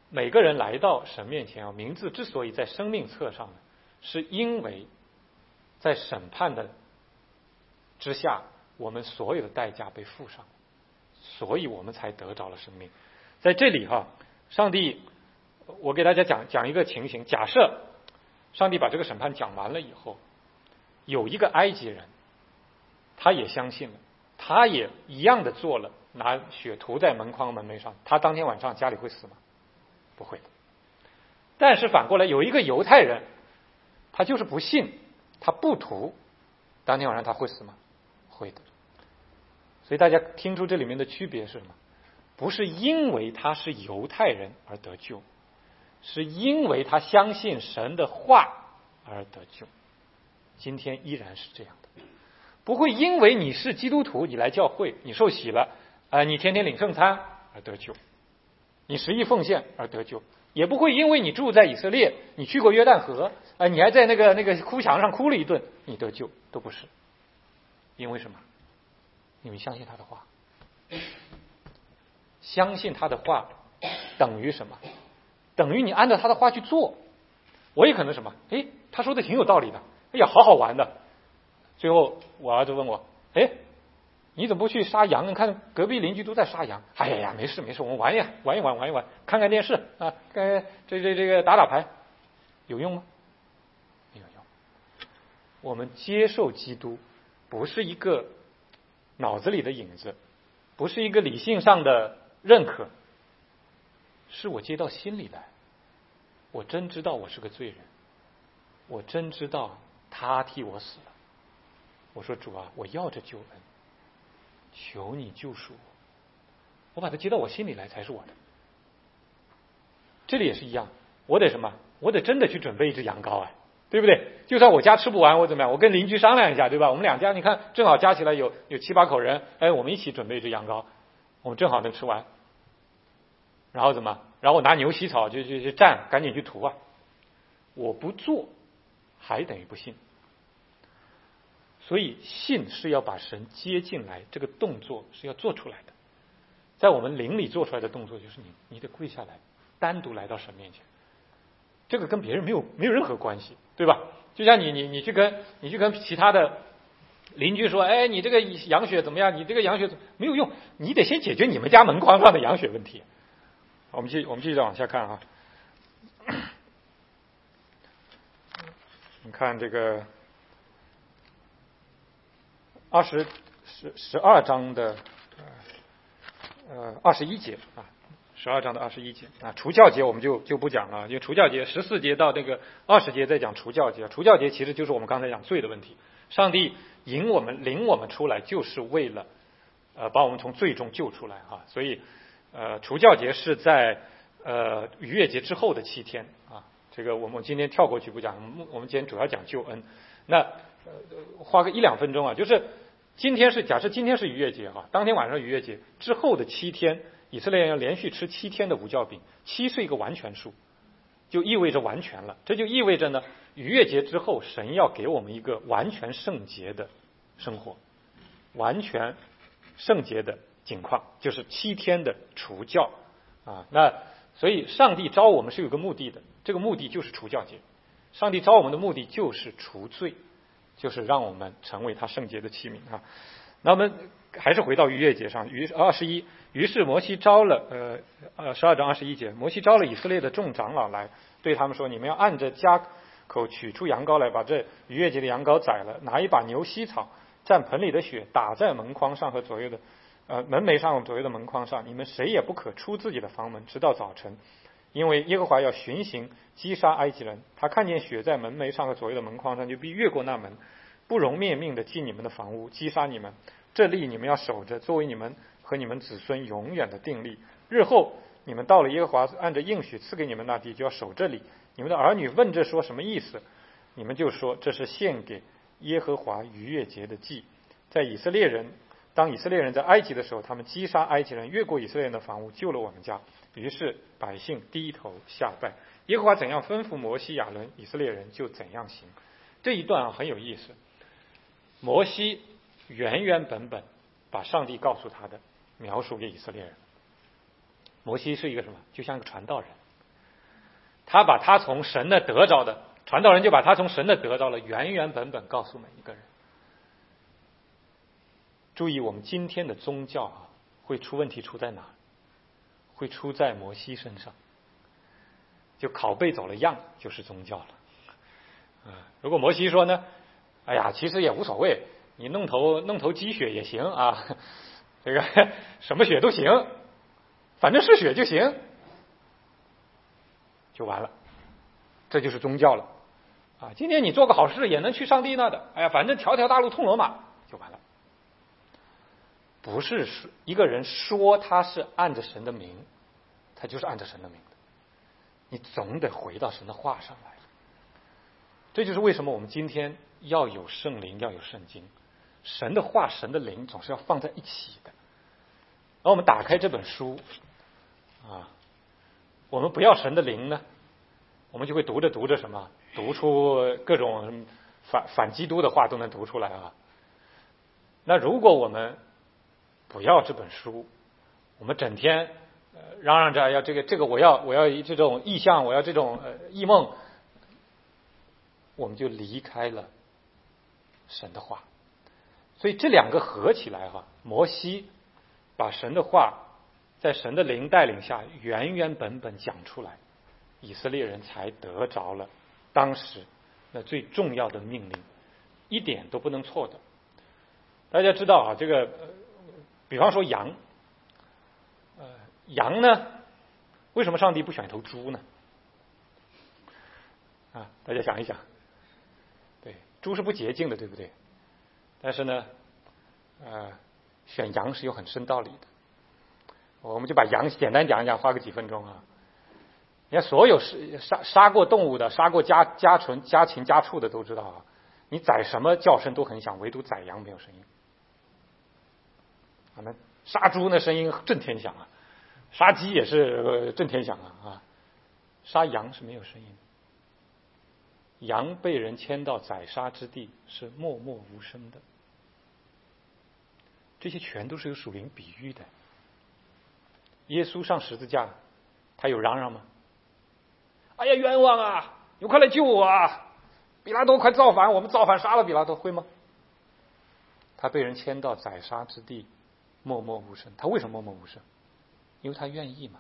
每个人来到神面前啊，名字之所以在生命册上呢，是因为在审判的之下，我们所有的代价被付上，所以我们才得着了生命。在这里哈，上帝，我给大家讲讲一个情形：假设上帝把这个审判讲完了以后，有一个埃及人，他也相信了，他也一样的做了，拿血涂在门框门楣上，他当天晚上家里会死吗？不会的。但是反过来，有一个犹太人，他就是不信，他不涂，当天晚上他会死吗？会的。所以大家听出这里面的区别是什么？不是因为他是犹太人而得救，是因为他相信神的话而得救。今天依然是这样的，不会因为你是基督徒，你来教会，你受洗了，呃，你天天领圣餐而得救，你十亿奉献而得救，也不会因为你住在以色列，你去过约旦河，呃，你还在那个那个哭墙上哭了一顿，你得救，都不是。因为什么？因为相信他的话。相信他的话等于什么？等于你按照他的话去做。我也可能什么？哎，他说的挺有道理的，哎呀，好好玩的。最后我儿子问我，哎，你怎么不去杀羊？你看隔壁邻居都在杀羊。哎呀呀，没事没事，我们玩一玩一玩玩一玩，看看电视啊，这这这个打打牌，有用吗？没有用。我们接受基督不是一个脑子里的影子，不是一个理性上的认可，是我接到心里来。我真知道我是个罪人，我真知道他替我死了。我说主啊，我要这救恩，求你救赎我，我把它接到我心里来才是我的。这里也是一样，我得什么？我得真的去准备一只羊羔啊，对不对？就算我家吃不完，我怎么样？我跟邻居商量一下，对吧？我们两家你看正好加起来有有七八口人，哎，我们一起准备一只羊羔，我们正好能吃完。然后怎么？然后我拿牛膝草就就就蘸，赶紧去涂啊！我不做，还等于不信。所以信是要把神接进来，这个动作是要做出来的。在我们灵里做出来的动作，就是你你得跪下来，单独来到神面前。这个跟别人没有没有任何关系，对吧？就像你你你去跟你去跟其他的邻居说，哎，你这个羊血怎么样？你这个羊血没有用，你得先解决你们家门框上的羊血问题。我们继我们继续再往下看啊。你看这个二十十十二章的呃二十一节啊，十二章的二十一节啊，除酵节我们就就不讲了，因为除酵节十四节到那个二十节在讲除酵节，除酵节其实就是我们刚才讲罪的问题。上帝引我们领我们出来，就是为了呃把我们从罪中救出来啊，所以呃除酵节是在呃逾越节之后的七天啊。这个我们今天跳过去不讲，我们今天主要讲救恩。那呃花个一两分钟啊，就是今天是假设今天是逾越节哈，当天晚上逾越节之后的七天，以色列人要连续吃七天的无酵饼，七是一个完全数，就意味着完全了。这就意味着呢，逾越节之后，神要给我们一个完全圣洁的生活，完全圣洁的景况，就是七天的除酵啊。那所以上帝招我们是有个目的的，这个目的就是除酵节。上帝招我们的目的就是除罪，就是让我们成为他圣洁的器皿啊。那我们还是回到逾越节上，于二十一，于是摩西招了呃呃十二章二十一节，摩西招了以色列的众长老来，对他们说：你们要按着家口取出羊羔来，把这逾越节的羊羔宰了，拿一把牛膝草，蘸盆里的血，打在门框上和左右的呃门楣上左右的门框上，你们谁也不可出自己的房门，直到早晨。因为耶和华要巡行击杀埃及人，他看见血在门楣上和左右的门框上，就必越过那门，不容灭命的进你们的房屋，击杀你们。这例你们要守着，作为你们和你们子孙永远的定例。日后你们到了耶和华按着应许赐给你们那地，就要守这里。你们的儿女问这说什么意思，你们就说这是献给耶和华逾越节的祭。在以色列人当以色列人在埃及的时候，他们击杀埃及人，越过以色列人的房屋，救了我们家。于是百姓低头下拜，耶和华怎样吩咐摩西亚伦，以色列人就怎样行。这一段啊很有意思，摩西原原本本把上帝告诉他的描述给以色列人。摩西是一个什么？就像一个传道人， 他把他从神的得着的，传道人就把他从神的得着了，原原本本告诉每一个人。注意，我们今天的宗教啊，会出问题出在哪？会出在摩西身上。就拷贝走了样，就是宗教了。啊，如果摩西说呢，哎呀，其实也无所谓，你弄头弄头鸡血也行啊，这个什么血都行，反正是血就行，就完了，这就是宗教了。啊，今天你做个好事也能去上帝那的，哎呀，反正条条大路通罗马，就完了。不是一个人说他是按着神的名，他就是按着神的名的，你总得回到神的话上来。这就是为什么我们今天要有圣灵，要有圣经，神的话神的灵总是要放在一起的。而我们打开这本书啊，我们不要神的灵呢，我们就会读着读着什么，读出各种反反基督的话都能读出来啊。那如果我们不要这本书，我们整天呃嚷嚷着要这个这个我要我要这种意象，我要这种呃异梦，我们就离开了神的话。所以这两个合起来哈、啊，摩西把神的话在神的灵带领下原原本本讲出来，以色列人才得着了当时那最重要的命令，一点都不能错的。大家知道啊，这个、呃、比方说羊，呃，羊呢，为什么上帝不选一头猪呢？啊，大家想一想，对，猪是不洁净的，对不对？但是呢，呃，选羊是有很深道理的。我们就把羊简单讲一讲，花个几分钟啊。你看，所有杀杀过动物的、杀过家家禽、家禽家畜的都知道啊，你宰什么叫声都很响，唯独宰羊没有声音。啊，那杀猪那声音震天响啊，杀鸡也是、呃、震天响啊啊，杀羊是没有声音的。羊被人牵到宰杀之地是默默无声的，这些全都是有属灵比喻的。耶稣上十字架，他有嚷嚷吗？哎呀，冤枉啊！你快来救我啊！比拉多快造反，我们造反杀了比拉多，会吗？他被人牵到宰杀之地，默默无声。他为什么默默无声？因为他愿意嘛。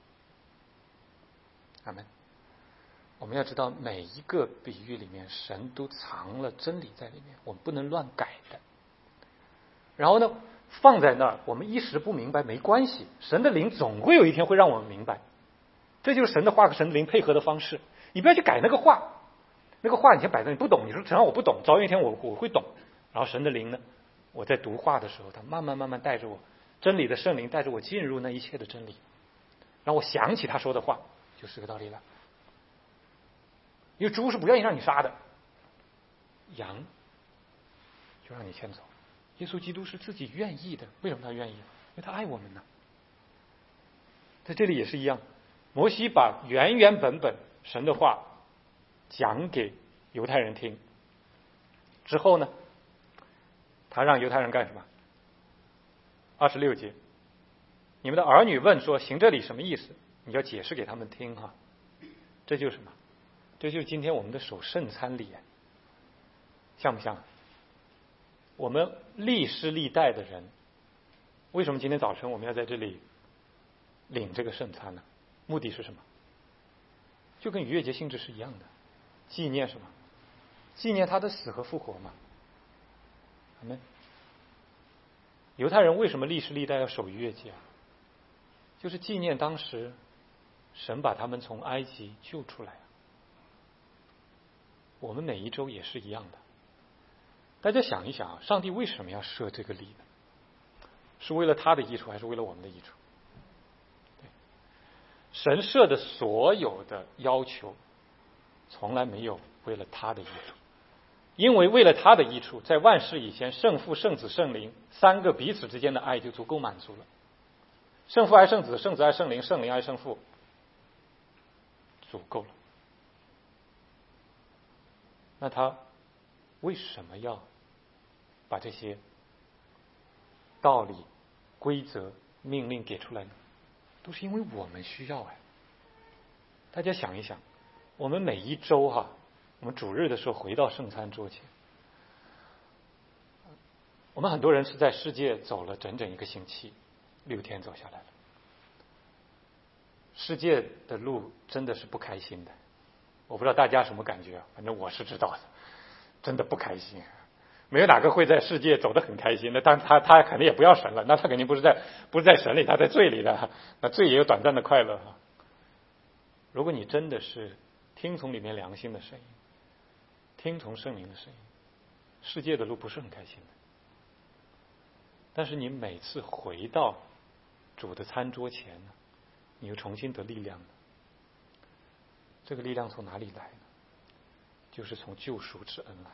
阿们。我们要知道，每一个比喻里面，神都藏了真理在里面，我们不能乱改的。然后呢，放在那儿，我们一时不明白没关系，神的灵总会有一天会让我们明白。这就是神的话和神的灵配合的方式。你不要去改那个话，那个话你先摆在你不懂，你说只要我不懂，早有一天我我会懂。然后神的灵呢，我在读话的时候，他慢慢慢慢带着我，真理的圣灵带着我进入那一切的真理，让我想起他说的话，就是这个道理了。因为猪是不愿意让你杀的，羊就让你牵走。耶稣基督是自己愿意的，为什么他愿意？因为他爱我们呢。在这里也是一样，摩西把原原本本神的话讲给犹太人听之后呢，他让犹太人干什么？二十六节，你们的儿女问说行这里什么意思？你要解释给他们听哈。这就是什么？这就是今天我们的守圣餐礼，像不像？我们历世历代的人，为什么今天早晨我们要在这里领这个圣餐呢？目的是什么？就跟逾越节性质是一样的，纪念什么？纪念他的死和复活嘛。阿们。犹太人为什么历世历代要守逾越节啊？就是纪念当时神把他们从埃及救出来。我们每一周也是一样的。大家想一想啊，上帝为什么要设这个礼呢？是为了他的益处，还是为了我们的益处？对，神设的所有的要求，从来没有为了他的益处，因为为了他的益处，在万事以前，圣父、圣子、圣灵三个彼此之间的爱就足够满足了。圣父爱圣子，圣子爱圣灵，圣灵爱圣父，足够了。那他为什么要把这些道理、规则、命令给出来呢？都是因为我们需要哎。大家想一想， 我们每一周哈、啊，我们主日的时候回到圣餐桌前，我们很多人是在世界走了整整一个星期，六天走下来了。世界的路真的是不开心的，我不知道大家什么感觉，反正我是知道的，真的不开心。没有哪个会在世界走得很开心的，但他他肯定也不要神了，那他肯定不是在不是在神里，他在罪里的，那罪也有短暂的快乐哈。如果你真的是听从里面良心的声音，听从圣灵的声音，世界的路不是很开心的。但是你每次回到主的餐桌前呢，你又重新得力量了。这个力量从哪里来呢？就是从救赎之恩来。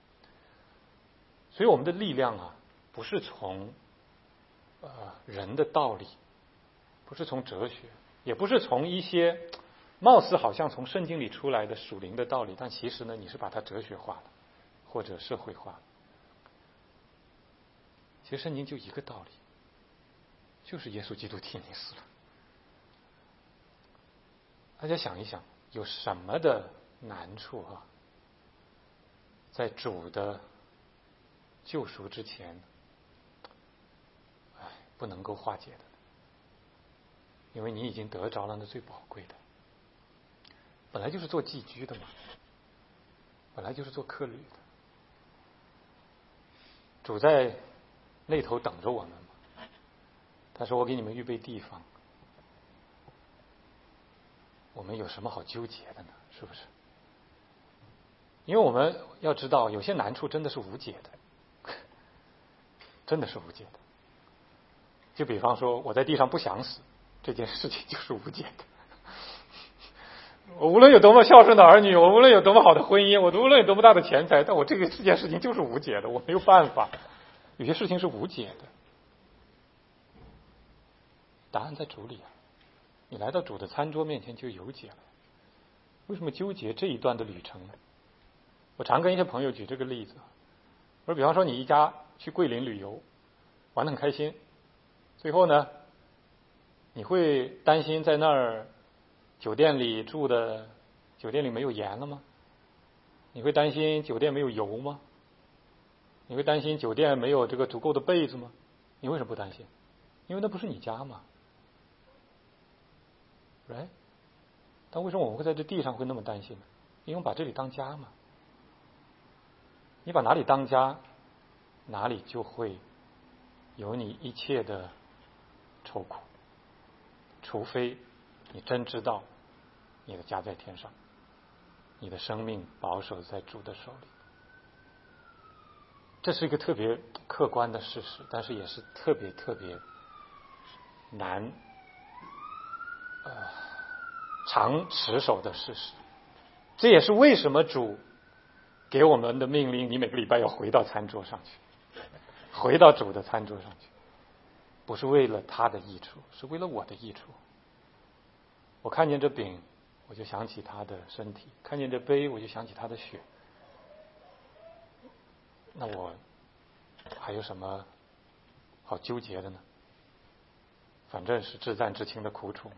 所以我们的力量啊，不是从呃人的道理，不是从哲学，也不是从一些貌似好像从圣经里出来的属灵的道理，但其实呢，你是把它哲学化了，或者社会化了。其实圣经就一个道理，就是耶稣基督替你死了。大家想一想，有什么的难处啊，在主的救赎之前，哎，不能够化解的，因为你已经得着了那最宝贵的。本来就是做寄居的嘛，本来就是做客旅的。主在那头等着我们嘛，他说：“我给你们预备地方。”我们有什么好纠结的呢？是不是？因为我们要知道，有些难处真的是无解的。真的是无解的。就比方说我在地上不想死，这件事情就是无解的。我无论有多么孝顺的儿女，我无论有多么好的婚姻，我无论有多么大的钱财，但我这个这件事情就是无解的，我没有办法。有些事情是无解的，答案在主里啊！你来到主的餐桌面前就有解了。为什么纠结这一段的旅程呢？我常跟一些朋友举这个例子，我说比方说你一家去桂林旅游，玩得很开心，最后呢，你会担心在那儿酒店里住的酒店里没有盐了吗？你会担心酒店没有油吗？你会担心酒店没有这个足够的被子吗？你为什么不担心？因为那不是你家嘛。right？ 但为什么我们会在这地上会那么担心呢？因为我们把这里当家嘛。你把哪里当家，哪里就会有你一切的愁苦，除非你真知道你的家在天上，你的生命保守在主的手里。这是一个特别客观的事实，但是也是特别特别难呃常持守的事实。这也是为什么主给我们的命令，你每个礼拜要回到餐桌上去，回到主的餐桌上去，不是为了他的益处，是为了我的益处。我看见这饼，我就想起他的身体；看见这杯，我就想起他的血。那我还有什么好纠结的呢？反正是至暂至轻的苦楚嘛。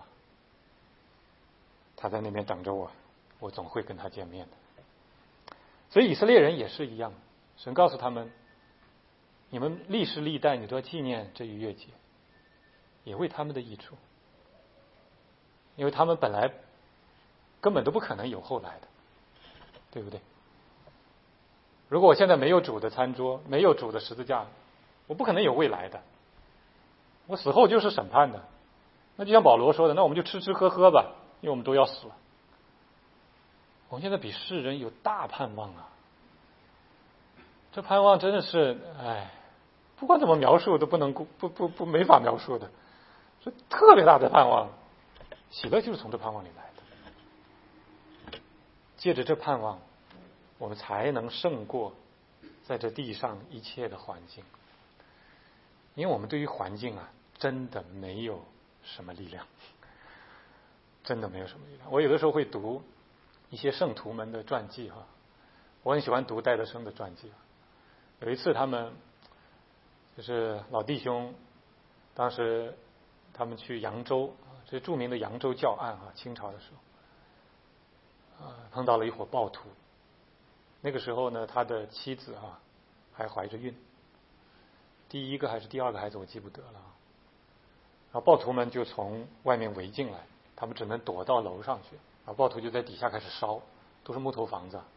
他在那边等着我，我总会跟他见面的。所以以色列人也是一样，神告诉他们，你们历世历代你都要纪念这逾越节，也为他们的益处，因为他们本来根本都不可能有后来的，对不对？如果我现在没有主的餐桌，没有主的十字架，我不可能有未来的，我死后就是审判的。那就像保罗说的，那我们就吃吃喝喝吧，因为我们都要死了。我们现在比世人有大盼望啊！这盼望真的是，哎，不管怎么描述都不能不不不没法描述的，是特别大的盼望。喜乐就是从这盼望里来的。借着这盼望，我们才能胜过在这地上一切的环境。因为我们对于环境啊，真的没有什么力量，真的没有什么力量。我有的时候会读一些圣徒们的传记哈，我很喜欢读戴德生的传记。有一次他们就是老弟兄，当时他们去扬州，这著名的扬州教案啊，清朝的时啊，碰到了一伙暴徒。那个时候呢，他的妻子啊还怀着孕，第一个还是第二个孩子我记不得了。然后暴徒们就从外面围进来，他们只能躲到楼上去，然后暴徒就在底下开始烧，都是木头房子，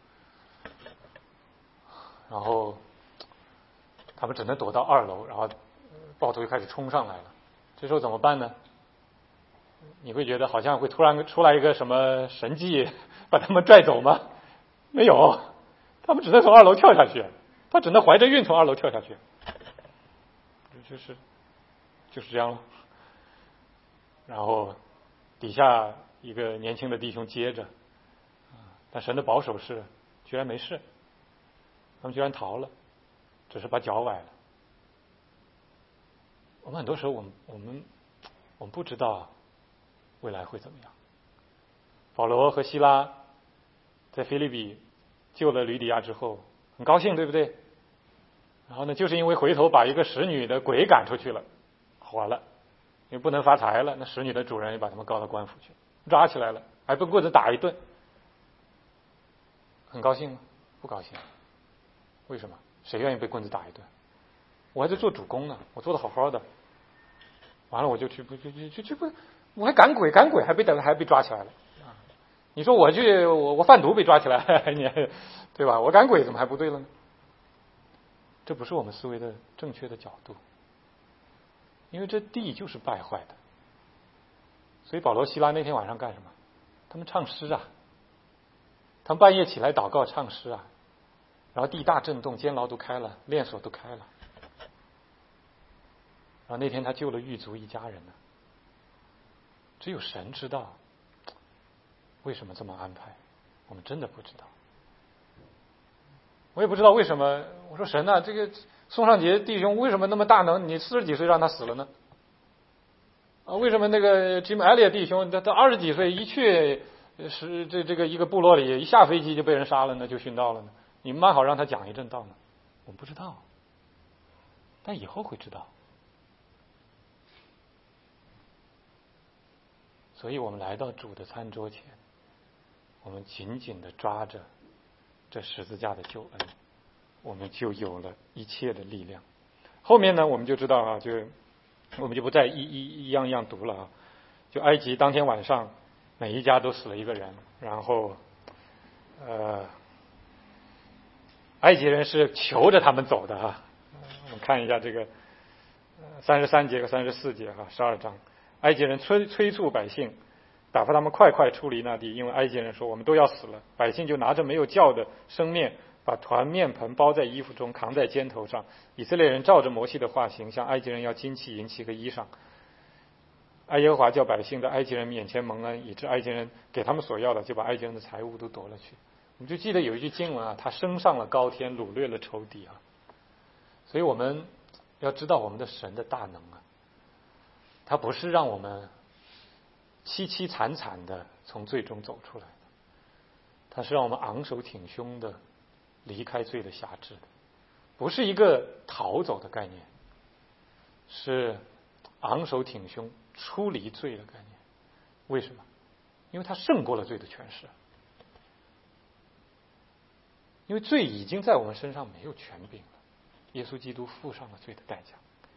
然后他们只能躲到二楼，然后暴徒就开始冲上来了。这时候怎么办呢？你会觉得好像会突然出来一个什么神迹把他们拽走吗？没有，他们只能从二楼跳下去，他只能怀着孕从二楼跳下去，就是就是这样了。然后底下一个年轻的弟兄接着，但神的保守是居然没事，他们居然逃了，只是把脚崴了。我们很多时候我们我们我们不知道未来会怎么样。保罗和希拉在腓立比救了吕底亚之后很高兴，对不对？然后呢，就是因为回头把一个使女的鬼赶出去了，火了，因为不能发财了，那使女的主人也把他们告到官府去，抓起来了，还被棍子打一顿。很高兴吗？不高兴。为什么？谁愿意被棍子打一顿？我还在做主公呢，我做的好好的，完了我就去不去去去去不，我还赶鬼赶鬼还被打还被抓起来了。你说我去我我贩毒被抓起来，你对吧？我赶鬼怎么还不对了呢？这不是我们思维的正确的角度，因为这地就是败坏的。所以保罗希拉那天晚上干什么？他们唱诗啊，他们半夜起来祷告唱诗啊，然后地大震动，监牢都开了，链锁都开了。然后那天他救了狱卒一家人呢。只有神知道为什么这么安排，我们真的不知道。我也不知道为什么。我说神啊，这个宋尚杰弟兄为什么那么大能？你四十几岁让他死了呢？啊，为什么那个 Jim Elliot 弟兄他他二十几岁一去是这这个一个部落里一下飞机就被人杀了呢，就殉道了呢？你们蛮好让他讲一阵道呢？我不知道，但以后会知道。所以我们来到主的餐桌前，我们紧紧地抓着这十字架的救恩，我们就有了一切的力量。后面呢，我们就知道啊，就我们就不再一一一样一样读了啊。就埃及当天晚上，每一家都死了一个人，然后呃，埃及人是求着他们走的啊。我们看一下这个三十三节和三十四节哈，十二章。埃及人催催促百姓，打发他们快快出离那地，因为埃及人说我们都要死了。百姓就拿着没有酵的生面，把团面盆包在衣服中，扛在肩头上。以色列人照着摩西的话行，向埃及人要金器、银器和衣裳。埃耶和华叫百姓在埃及人面前蒙恩，以致埃及人给他们所要的，就把埃及人的财物都夺了去。我们就记得有一句经文啊，他升上了高天，掳掠了仇敌啊。所以我们要知道我们的神的大能啊，他不是让我们凄凄惨惨的从罪中走出来的，他是让我们昂首挺胸的离开罪的辖制的，不是一个逃走的概念，是昂首挺胸出离罪的概念。为什么？因为他胜过了罪的权势，因为罪已经在我们身上没有权柄了，耶稣基督付上了罪的代价。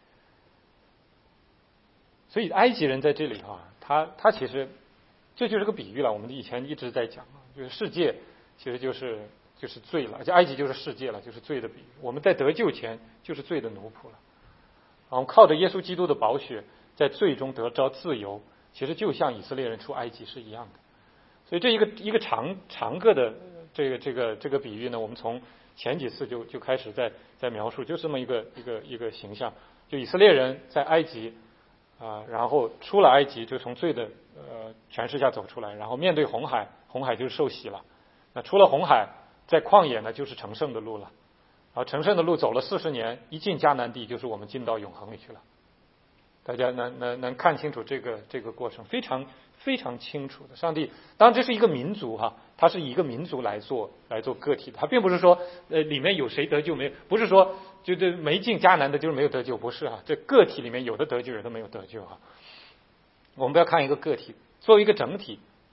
所以埃及人在这里啊，他他其实这就是个比喻了。我们以前一直在讲啊，就是世界其实就是就是罪了，而且埃及就是世界了，就是罪的比喻。我们在得救前就是罪的奴仆了，我们靠着耶稣基督的宝血，在罪中得着自由，其实就像以色列人出埃及是一样的。所以这一个一个长长个的这个这个这个比喻呢，我们从前几次就就开始在在描述，就这么一个一个一个形象，就以色列人在埃及。啊，然后出了埃及，就从罪的呃权势下走出来，然后面对红海，红海就是受洗了。那出了红海，在旷野呢就是成圣的路了。然后成圣的路走了四十年，一进迦南地就是我们进到永恒里去了。大家能能能看清楚这个这个过程，非常非常清楚的。上帝当然这是一个民族哈，它是以一个民族来做来做个体的，它并不是说呃里面有谁得救没有，不是说就这没进迦南的就是没有得救，不是啊，这个体里面有的得救，有的没有得救啊。我们不要看一个个体，作为一个整体，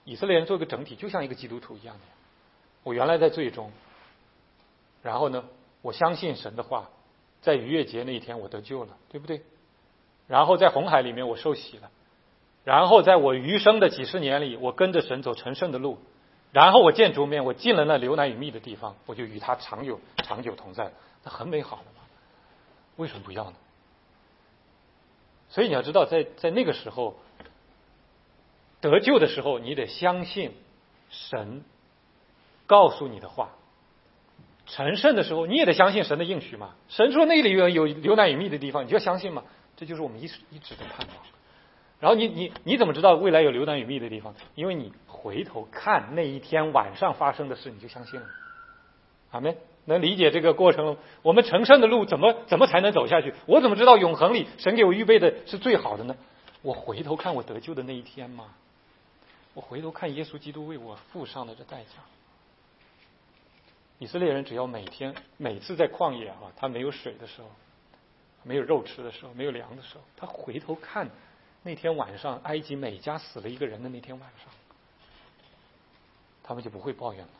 以色列人做一个整体，就像一个基督徒一样的。我原来在罪中，然后呢，我相信神的话，在逾越节那一天我得救了，对不对？然后在红海里面我受洗了，然后在我余生的几十年里，我跟着神走成圣的路，然后我见主面，我进了那流奶与蜜的地方，我就与他长久长久同在，那很美好的嘛。为什么不要呢？所以你要知道，在在那个时候得救的时候，你得相信神告诉你的话。成圣的时候，你也得相信神的应许嘛。神说那里有有流奶与蜜的地方，你就要相信嘛。这就是我们一直一直的盼望。然后你你你怎么知道未来有流奶与蜜的地方？因为你回头看那一天晚上发生的事，你就相信了。阿们。能理解这个过程，我们成圣的路怎么怎么才能走下去？我怎么知道永恒里神给我预备的是最好的呢？我回头看我得救的那一天嘛，我回头看耶稣基督为我付上的这代价。以色列人只要每天每次在旷野啊，他没有水的时候，没有肉吃的时候，没有粮的时候，他回头看那天晚上埃及每家死了一个人的那天晚上，他们就不会抱怨了。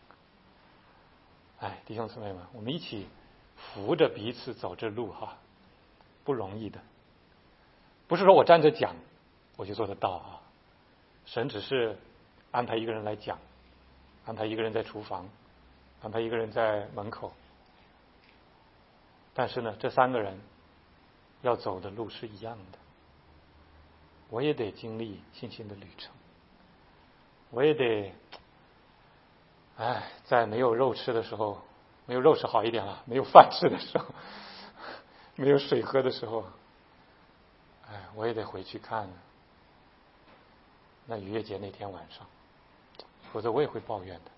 哎，弟兄姊妹们，我们一起扶着彼此走这路哈，不容易的。不是说我站着讲我就做得到啊，神只是安排一个人来讲，安排一个人在厨房，安排一个人在门口。但是呢，这三个人要走的路是一样的。我也得经历信心的旅程，我也得哎，在没有肉吃的时候，没有肉吃好一点了，没有饭吃的时候，没有水喝的时候，哎，我也得回去看那逾越节那天晚上，否则我也会抱怨的。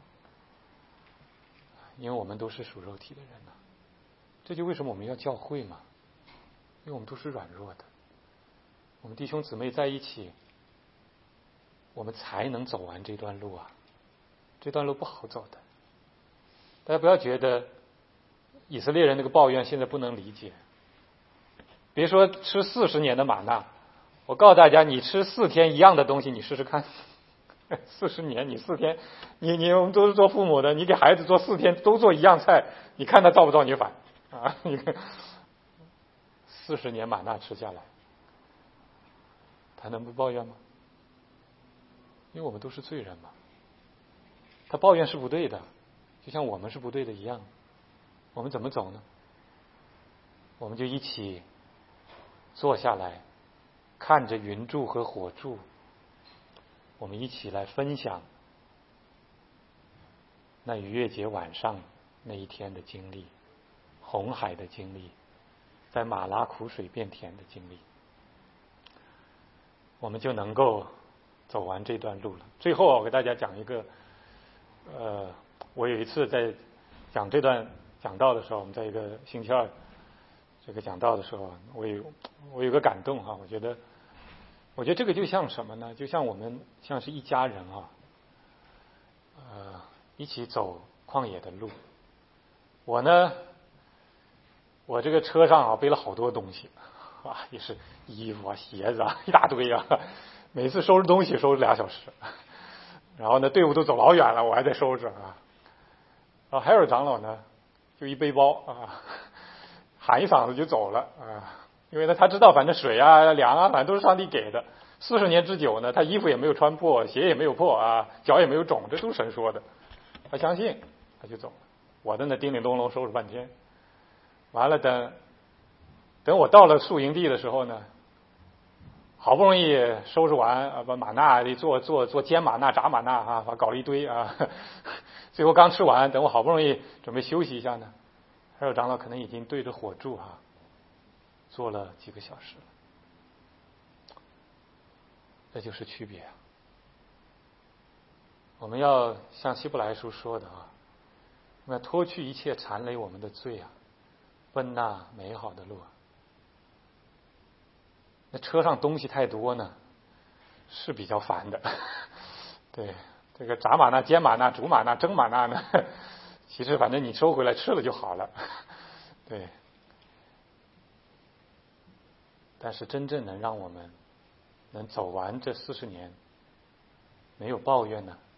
因为我们都是属肉体的人呐、啊，这就为什么我们要教会嘛，因为我们都是软弱的，我们弟兄姊妹在一起，我们才能走完这段路啊。这段路不好走的，大家不要觉得以色列人那个抱怨现在不能理解。别说吃四十年的玛纳，我告诉大家，你吃四天一样的东西，你试试看。四十年，你四天，你你我们都是做父母的，你给孩子做四天都做一样菜，你看他造不造你反啊？你看，四十年玛纳吃下来，他能不抱怨吗？因为我们都是罪人嘛。他抱怨是不对的，就像我们是不对的一样。我们怎么走呢？我们就一起坐下来，看着云柱和火柱，我们一起来分享那逾越节晚上那一天的经历，红海的经历，在马拉苦水变甜的经历，我们就能够走完这段路了。最后我给大家讲一个呃，我有一次在讲这段讲道的时候，我们在一个星期二这个讲道的时候，我有我有个感动哈，我觉得，我觉得这个就像什么呢？就像我们像是一家人啊，呃，一起走旷野的路。我呢，我这个车上啊背了好多东西啊，也是衣服啊、鞋子啊一大堆啊，每次收拾东西收拾俩小时。然后呢，队伍都走老远了，我还在收拾啊。然后还有长老呢，就一背包啊，喊一嗓子就走了啊。因为呢，他知道反正水啊、粮啊，反正都是上帝给的。四十年之久呢，他衣服也没有穿破，鞋也没有破啊，脚也没有肿，这都是神说的。他相信，他就走了。我在那叮铃咚咚收拾半天，完了等等我到了宿营地的时候呢。好不容易收拾完啊，把玛纳做做做煎玛纳、炸玛纳啊，把搞了一堆啊，最后刚吃完，等我好不容易准备休息一下呢，还有长老可能已经对着火柱哈、啊，做了几个小时了，这就是区别啊。我们要像希伯来书说的啊，我们要脱去一切缠累我们的罪啊，奔那美好的路啊。那车上东西太多呢，是比较烦的。对，这个炸玛纳、煎玛纳、煮玛纳、蒸玛纳呢，其实反正你收回来吃了就好了。对，但是真正能让我们能走完这四十年， 没有抱怨呢，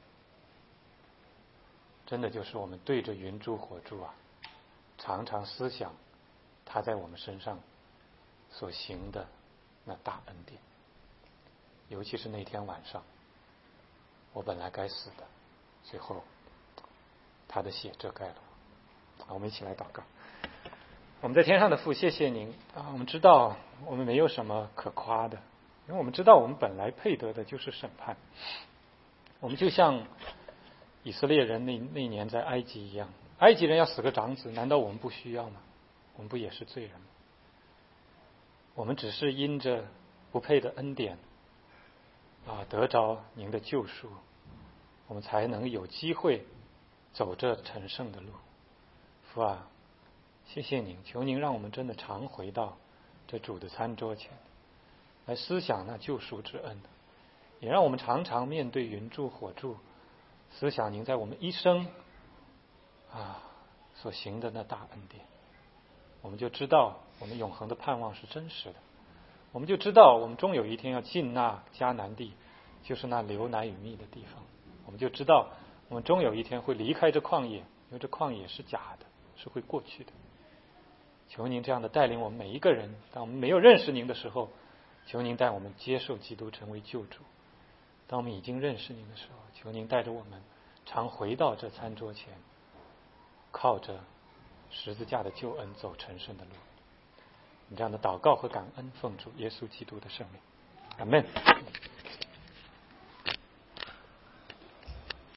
真的就是我们对着云柱火柱啊，常常思想他在我们身上所行的那大恩典。尤其是那天晚上，我本来该死的，最后他的血遮盖了我。好，我们一起来祷告。我们在天上的父，谢谢您啊！我们知道我们没有什么可夸的，因为我们知道我们本来配得的就是审判。我们就像以色列人那那年在埃及一样，埃及人要死个长子，难道我们不需要吗？我们不也是罪人吗？我们只是因着不配的恩典啊，得着您的救赎，我们才能有机会走这成圣的路。父啊，谢谢您，求您让我们真的常回到这主的餐桌前，来思想那救赎之恩，也让我们常常面对云柱火柱，思想您在我们一生啊所行的那大恩典，我们就知道我们永恒的盼望是真实的，我们就知道我们终有一天要进那迦南地，就是那流奶与蜜的地方。我们就知道我们终有一天会离开这旷野，因为这旷野是假的，是会过去的。求您这样的带领我们每一个人，当我们没有认识您的时候，求您带我们接受基督成为救主；当我们已经认识您的时候，求您带着我们常回到这餐桌前，靠着十字架的救恩走成圣的路。你这样的祷告和感恩，奉主耶稣基督的圣名，阿们。